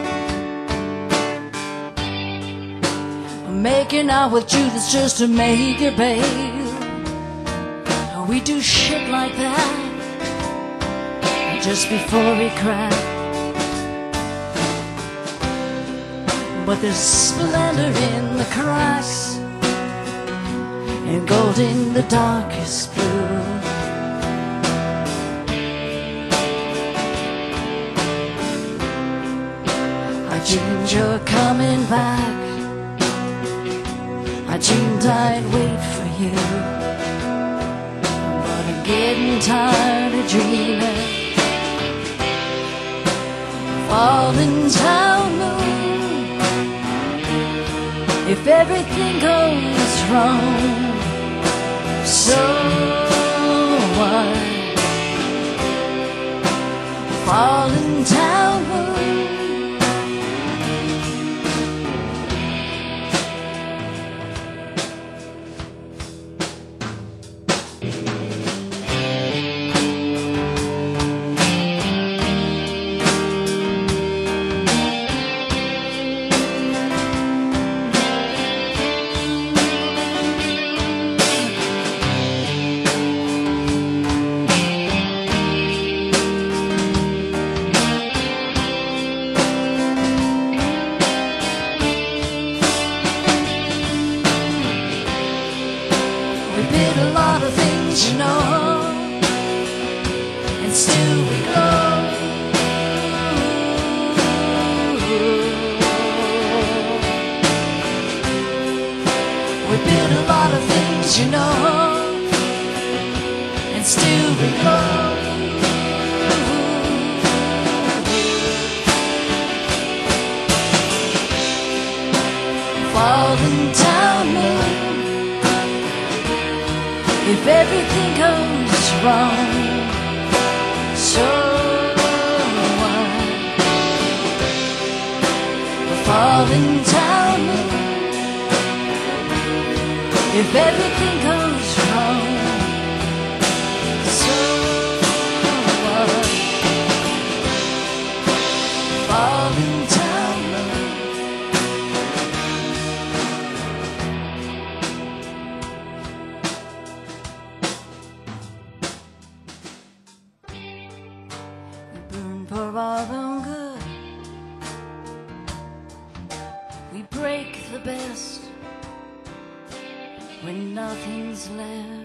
Making out with Judas just to make it bail. We do shit like that just before we crack. But there's splendor in the cracks and gold in the darkest blue. I dreamed you're coming back. I dreamed I'd wait for you. But I'm getting tired of dreaming. Falling town moon, if everything goes wrong, so what? Falling down. We did a lot of things, you know, and still we glow. We did a lot of things, you know, and still we glow. Falling down moon, if everything goes wrong, so what? We're falling down, if everything goes wrong, so what? Falling down. For our own good, we break the best when nothing's left.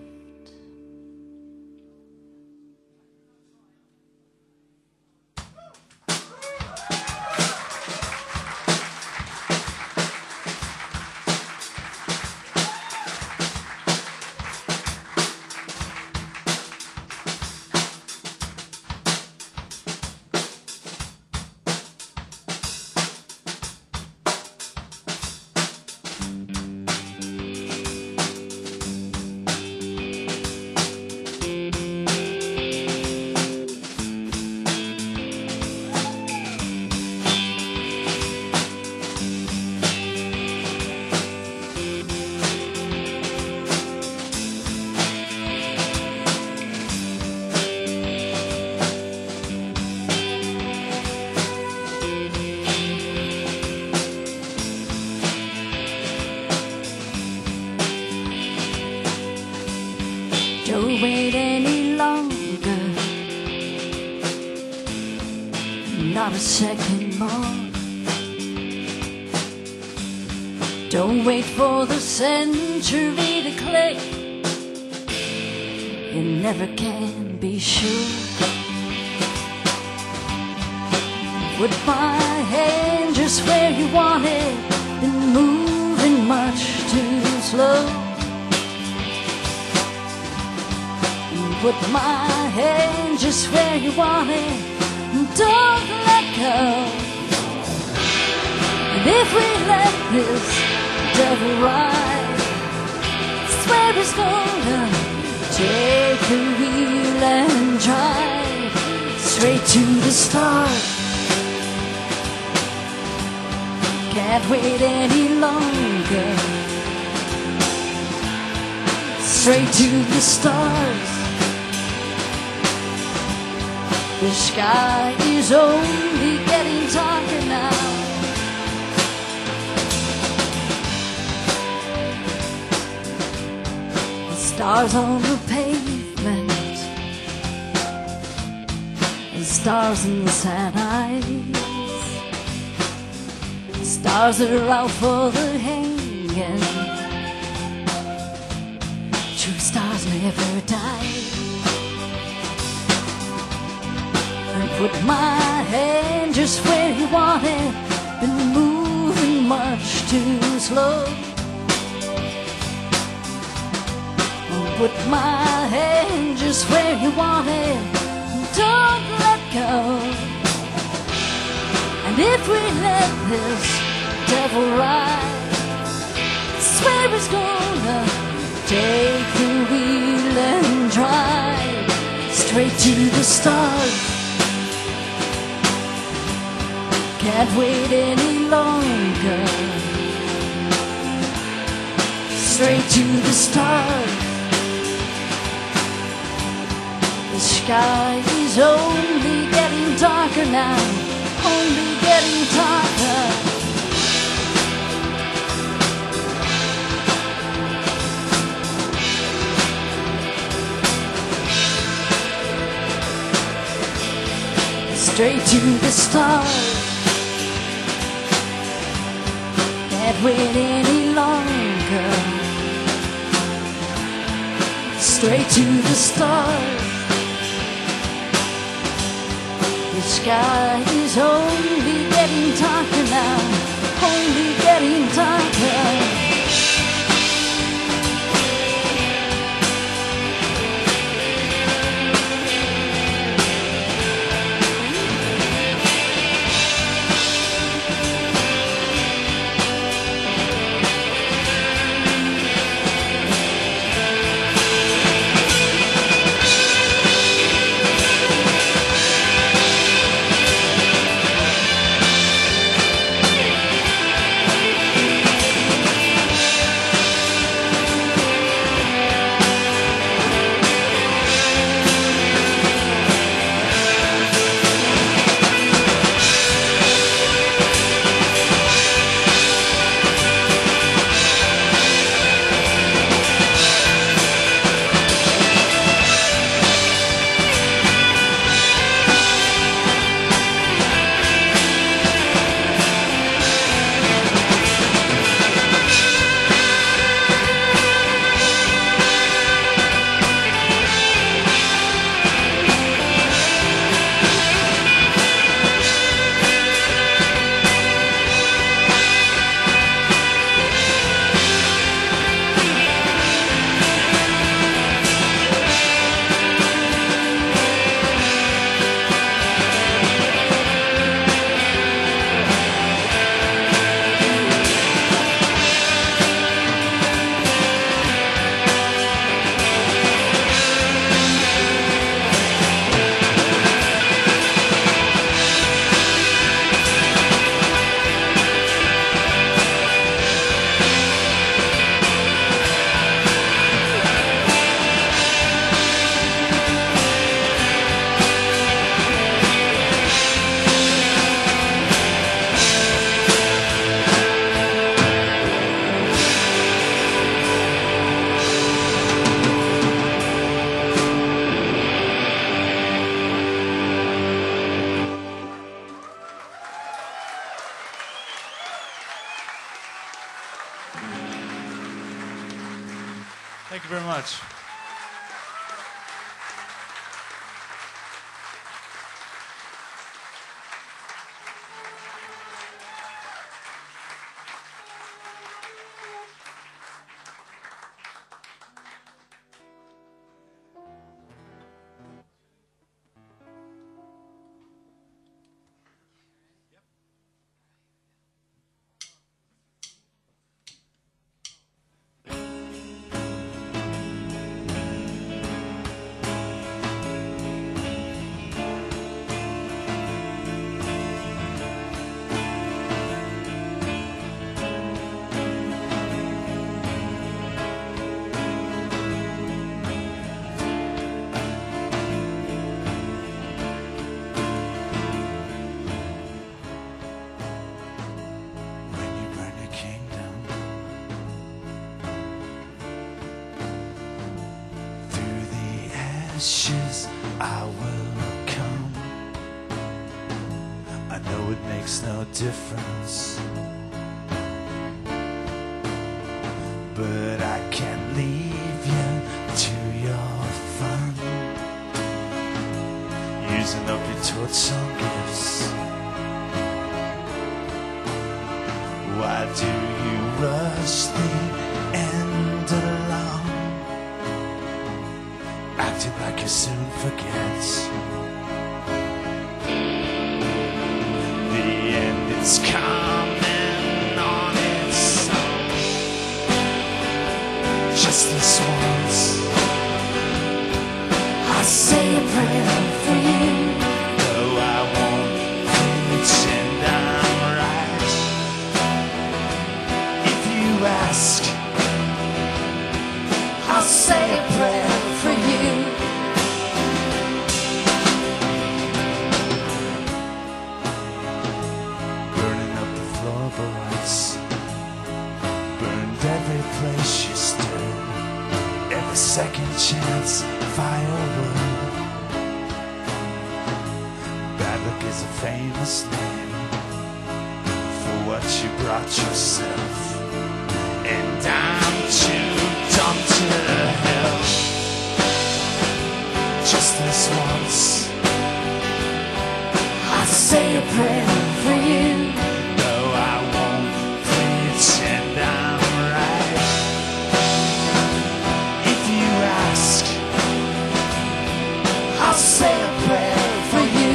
Don't wait any longer, not a second more. Don't wait for the century to click, you never can be sure. Put my hand just where you want it, been moving much too slow. Put my hand just where you want it, and don't let go. And if we let this devil ride, I swear he's gonna take the wheel and drive straight to the start. Can't wait any longer, straight to the stars. The sky is only getting darker now. The stars on the pavement, the stars in the sad eyes, the stars are out for the hanging. True stars never die. Put my hand just where you want it, been moving much too slow. Put my hand just where you want it, don't let go. And if we let this devil ride, Take the wheel and drive straight to the stars. Can't wait any longer. Straight to the stars. The sky is only getting darker now, only getting darker. Straight to the stars. Can't wait any longer. Straight to the stars. The sky is only getting darker now, only getting darker. Thank you very much. ashes I will come. I know it makes no difference, but I can't leave you to your fun, using up your torch on gifts. Why do you rush the end along, acting like you soon forget? The end is coming on its own. Just this once. I say a prayer for you. Though I won't pretend I'm right. If you ask, I'll say a prayer for you. burning up the floorboards, burned every place you stood, every second chance firewood. Bad luck is a famous name for what you brought yourself, and I'm too dumb to help. Just this once, I say a prayer for you. though I won't pretend I'm right. If you ask, I'll say a prayer for you.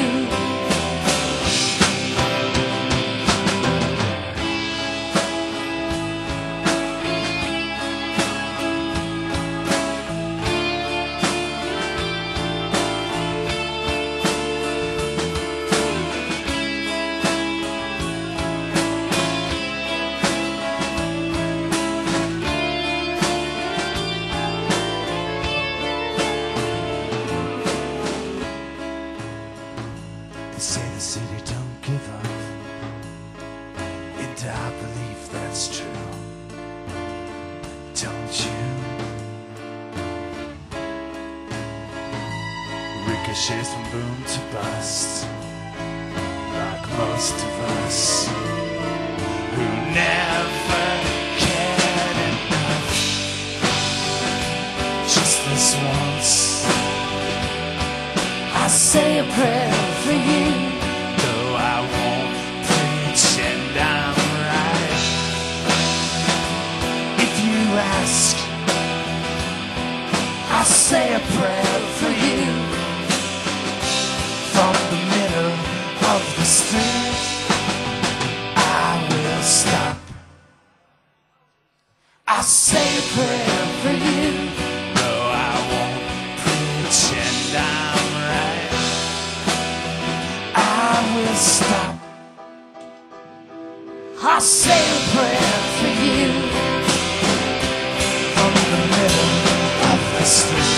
they say the city don't give up, and I believe that's true. Don't you? Ricochets from boom to bust, like most of us who never cared enough. Just this once, I say a prayer for you. though I won't pretend I'm right. If you ask, I'll say a prayer for you. from the middle of the street, I will stop. I'll say a prayer for you. Though I won't pretend I'm right, I will stop. I'll say a prayer for you. From the middle of the street.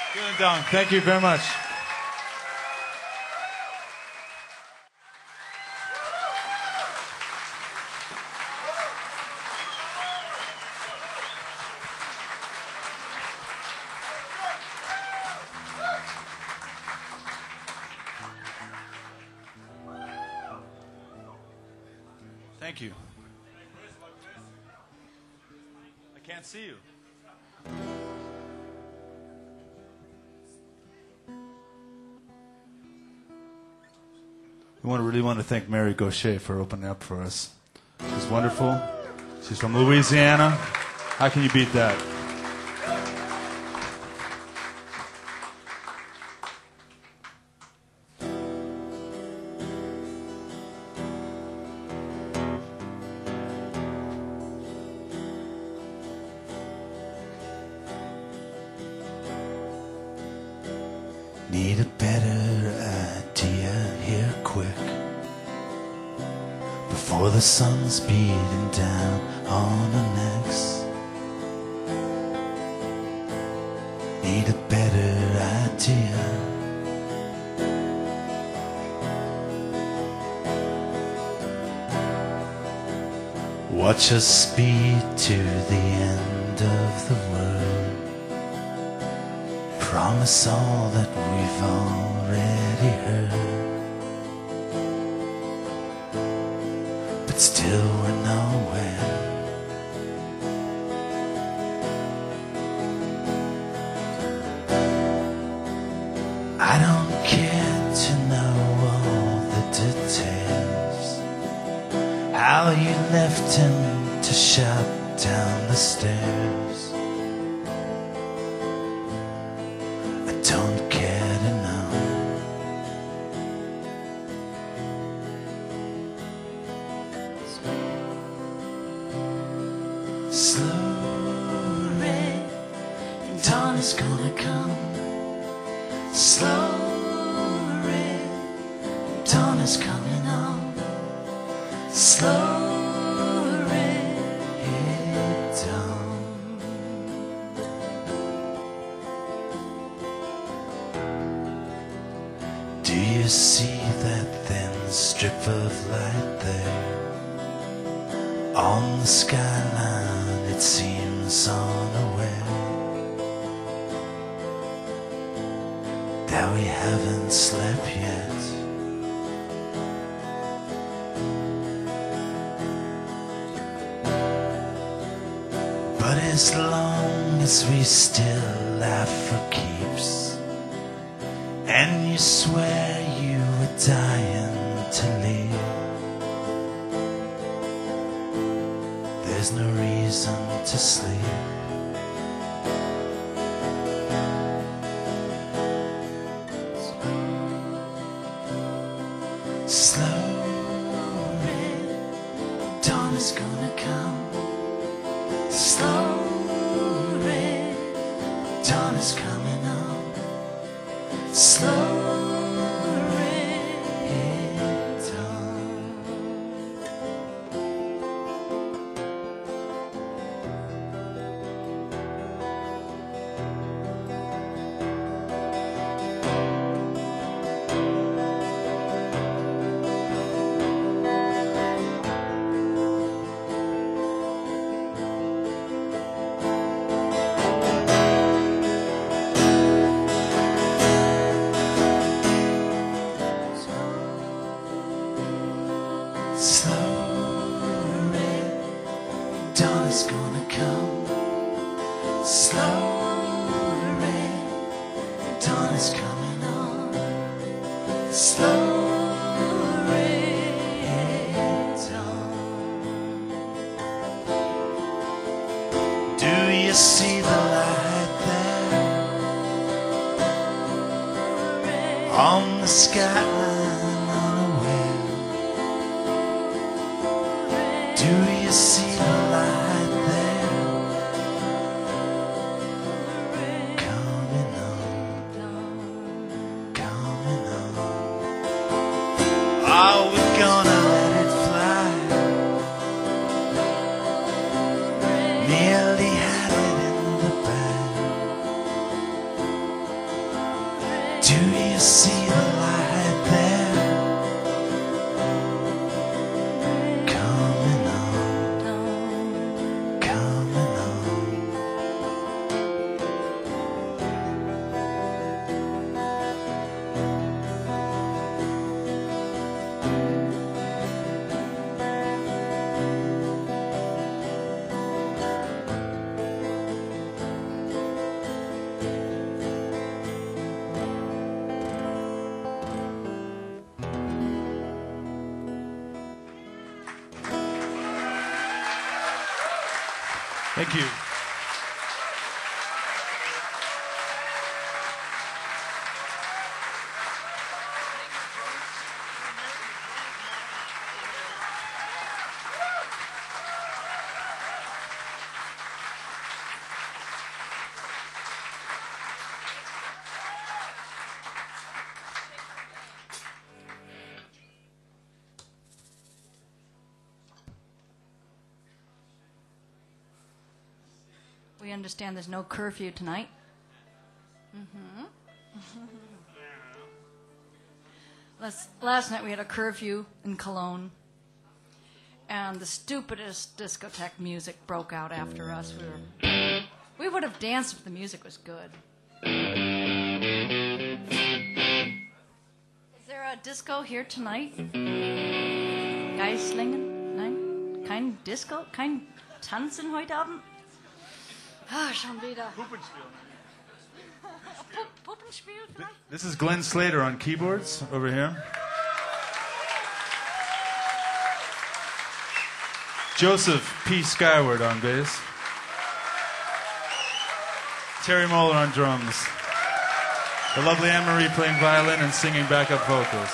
Good, Don. Thank you very much. Thank you. I can't see you. We really want to thank Mary Gaucher for opening up for us. She's wonderful. She's from Louisiana. How can you beat that? Need a better idea here quick, before the sun's beating down on our necks. Need a better idea. Watch us speed to the end of the world. Promise all that we've already heard, but still we're nowhere. I don't care to know all the details, how you left him to shut down the stairs. Don't care to know. Slow red, dawn is gonna come. Slow red, dawn is coming on. Slow red, dawn. Do you see that thin strip of light there? On the skyline it seems unaware that we haven't slept yet. But as long as we still laugh for keeps, and you swear you were dying to leave, there's no reason to sleep. Slow red, dawn is gonna come. Slow red, dawn is coming on. Slow red dawn. Slow red, dawn is gonna come. Slow red, dawn is coming on. Slow red dawn. Do you see the light there on the skyline? Do you see the light there? Coming on, coming on. Are we gonna let it fly? Nearly had it in the bag. see the light there coming on, coming on. Thank you. We understand there's no curfew tonight. Last night we had a curfew in Cologne, and the stupidest discotheque music broke out after us. We would have danced if the music was good. Is there a disco here tonight? Geislingen? Nein? Kein Disco? Kein Tanzen heute Abend? Ah, schon wieder. Puppenspiel vielleicht? This is Glenn Slater on keyboards over here. Joseph P. Skyward on bass. Terry Moeller on drums. The lovely Anne-Marie playing violin and singing backup vocals.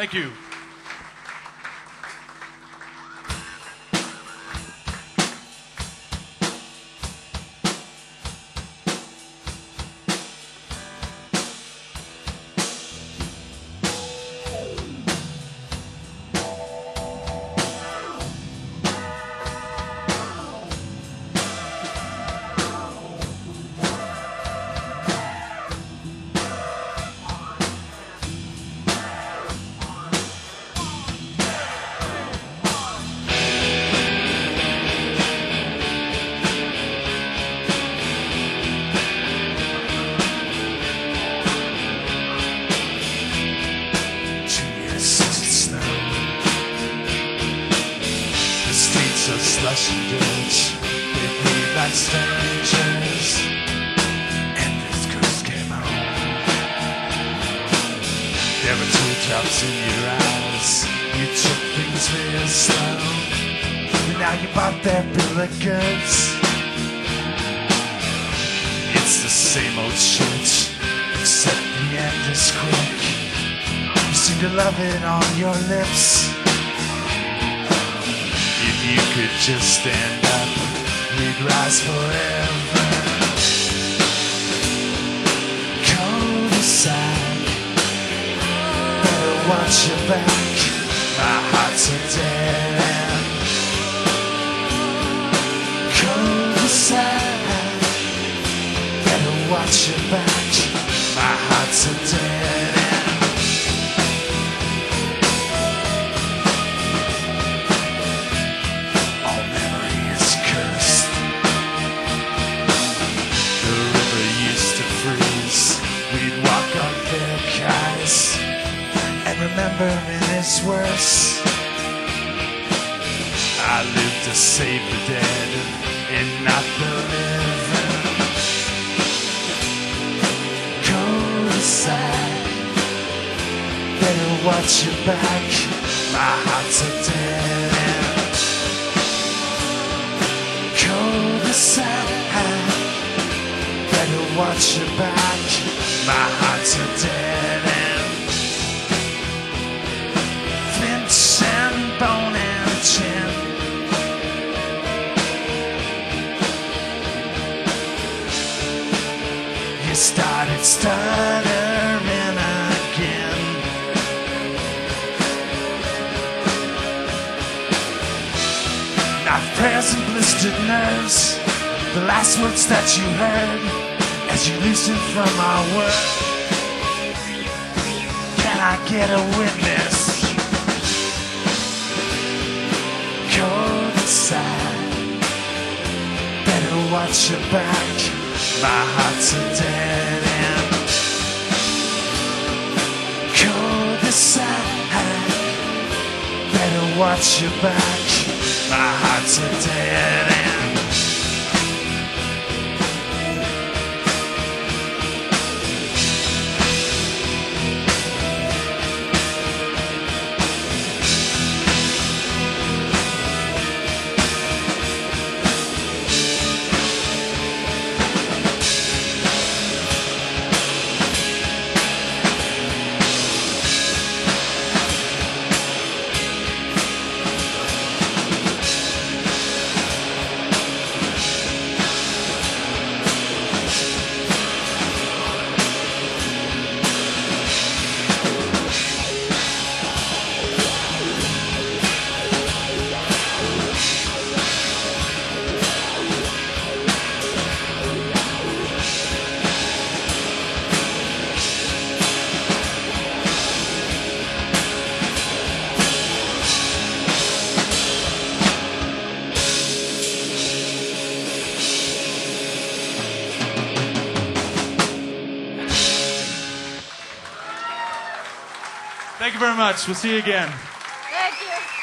Thank you. Slush and dirt, they breathe like strangers, and this curse came on. There were teardrops in your eyes, you took things real slow, and now you bought their bill of goods. It's the same old shit, except the end is quick. You seem to love it on your lips. If you could just stand up, we'd rise forever. Cul-de-sac, better watch your back. My heart's a dead end. Cul-de-sac, better watch your back. My heart's a dead end. Remembering is worse. I live to save the dead and not the living. Cul-de-sac, better watch your back. My heart's a dead end. Cul-de-sac, better watch your back. My heart's a dead end. And bone and chin. You started stuttering again. Not present blistered nerves, the last words that you heard as you loosened from our word. Can I get a witness? Cul-de-sac, better watch your back. My heart's a dead end. Cul-de-sac, better watch your back. My heart's a dead end. Thank you very much. We'll see you again. Thank you.